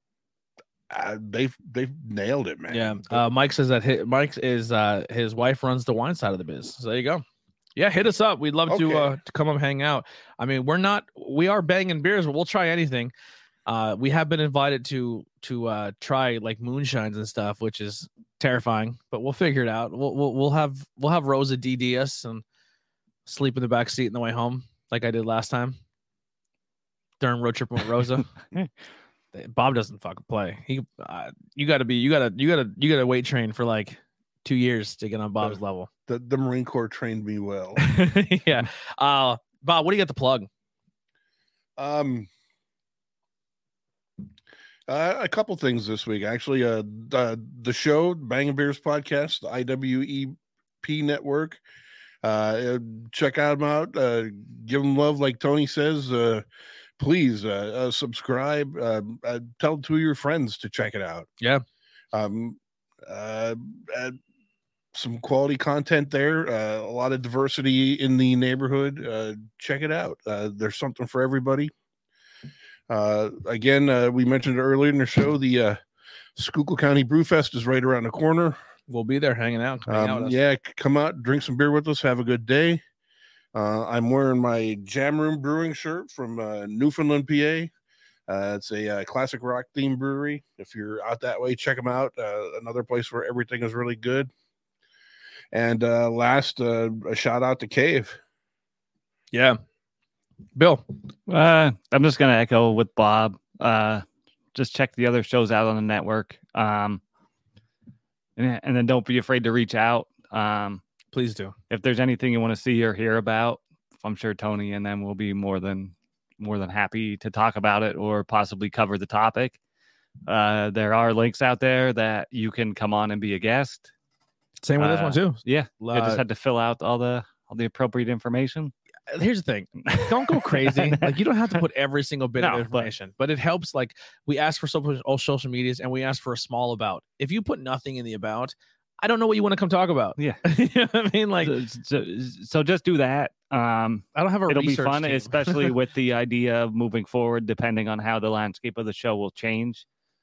they've nailed it, man. Yeah, Mike says that his wife runs the wine side of the biz. So there you go. Yeah, hit us up. We'd love to come up hang out. I mean, we are banging beers, but we'll try anything. We have been invited to try like moonshines and stuff, which is terrifying, but we'll figure it out. We'll have Rosa DD us and sleep in the back seat on the way home, like I did last time during road trip with Rosa. Bob doesn't fucking play. You gotta weight train for like 2 years to get on Bob's level. The Marine Corps trained me well. Yeah. Bob, what do you got to plug? A couple things this week, actually. The show, Bangin' Beers podcast, the IWEP network. Check them out. Give them love, like Tony says. Please subscribe. Tell 2 of your friends to check it out. Yeah. Some quality content there. A lot of diversity in the neighborhood. Check it out. There's something for everybody. Again, we mentioned earlier in the show, the Schuylkill County Brewfest is right around the corner. We'll be there hanging out. Yeah, come out, drink some beer with us, have a good day. I'm wearing my Jam Room Brewing shirt from Newfoundland, PA. It's a classic rock themed brewery. If you're out that way, check them out. Another place where everything is really good. And last, a shout out to Cave. Yeah. Bill. I'm just going to echo with Bob. Just check the other shows out on the network. And then don't be afraid to reach out. Please do. If there's anything you want to see or hear about, I'm sure Tony and them will be more than happy to talk about it or possibly cover the topic. There are links out there that you can come on and be a guest. Same with this one too. Yeah. You just had to fill out all the appropriate information. Here's the thing. Don't go crazy. Like, you don't have to put every single bit of information, but it helps. Like, we ask for all social medias and we ask for a small about. If you put nothing in the about, I don't know what you want to come talk about. Yeah. You know what I mean? Like, so just do that. I don't have a it'll be research fun, team. especially with the idea of moving forward, depending on how the landscape of the show will change.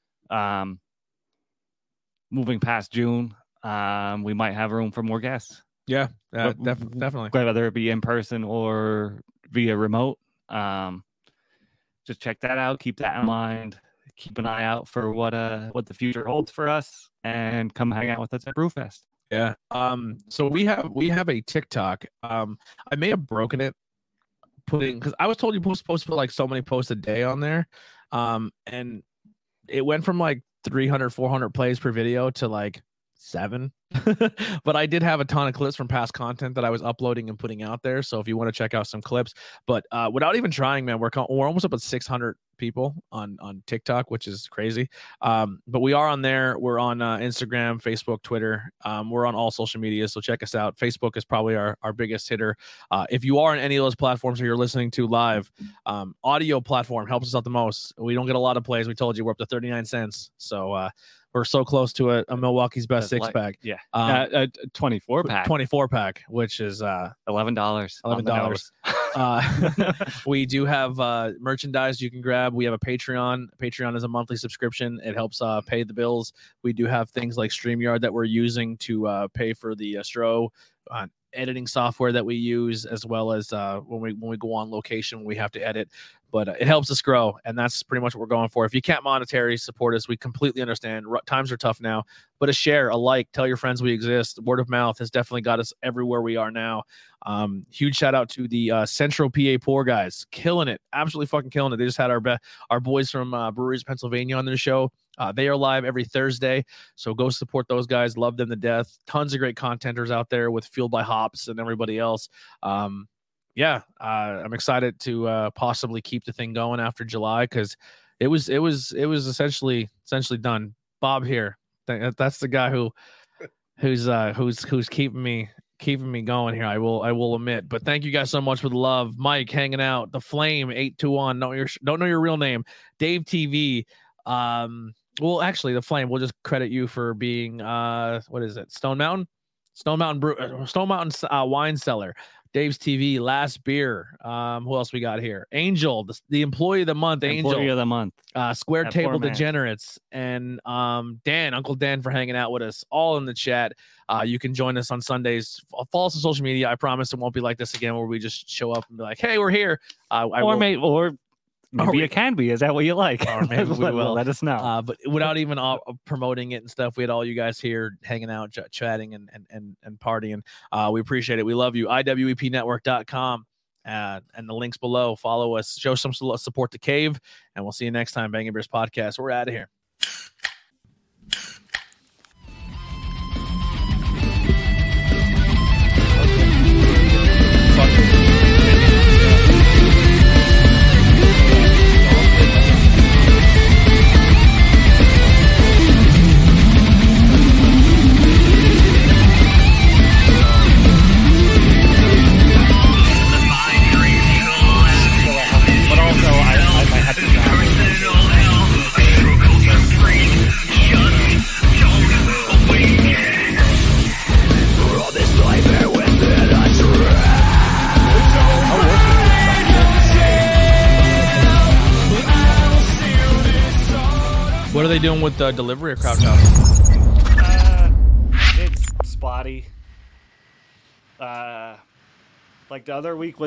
Moving past June, we might have room for more guests. Yeah, definitely. Whether it be in person or via remote. Just check that out. Keep that in mind. Keep an eye out for what the future holds for us, and come hang out with us at Brewfest. Yeah. So we have a TikTok. I may have broken it because I was told you're supposed to put like so many posts a day on there. And it went from like 300, 400 plays per video to like 7. But I did have a ton of clips from past content that I was uploading and putting out there. So if you want to check out some clips, but without even trying, man, we're almost up at 600 people on TikTok, which is crazy. But we are on there. We're on Instagram, Facebook, Twitter. We're on all social media, so check us out. Facebook is probably our biggest hitter. If you are on any of those platforms or you're listening to live, audio platform helps us out the most. We don't get a lot of plays. We told you we're up to 39 cents. So we're so close to a Milwaukee's Best six-pack. Yeah. 24-pack. 24-pack, which is $11. $11. We do have merchandise you can grab. We have a Patreon. Patreon is a monthly subscription. It helps pay the bills. We do have things like StreamYard that we're using to pay for the Stro editing software that we use, as well as when we go on location, we have to edit. But it helps us grow, and that's pretty much what we're going for. If you can't monetary support us, we completely understand. Times are tough now, but a share, a like, tell your friends we exist. Word of mouth has definitely got us everywhere we are now. Huge shout out to the Central PA Pour guys, killing it, absolutely fucking killing it. They just had our boys from Breweries Pennsylvania on their show. They are live every Thursday, so go support those guys. Love them to death. Tons of great contenters out there with Fueled by Hops and everybody else. I'm excited to possibly keep the thing going after July, because it was essentially done. Bob here, that's the guy who's keeping me going here. I will admit. But thank you guys so much for the love. Mike hanging out, the Flame 821. Don't know your real name. Dave TV. Well, actually, the Flame. We'll just credit you for being what is it? Stone Mountain Wine Cellar. Dave's TV, Last Beer. Who else we got here? Angel, the employee of the month. Employee of the month. Square Table Degenerates, and Dan, Uncle Dan, for hanging out with us. All in the chat. You can join us on Sundays. Follow us on social media. I promise it won't be like this again, where we just show up and be like, "Hey, we're here." Maybe it can be. Is that what you like? Or maybe we will. Let us know. But without even promoting it and stuff, we had all you guys here hanging out, chatting, and partying. We appreciate it. We love you. IWEPnetwork.com and the links below. Follow us. Show some support to Cave, and we'll see you next time. Bangin' Beers Podcast. We're out of here. What are they doing with delivery or Crouch House? It's spotty. Like the other week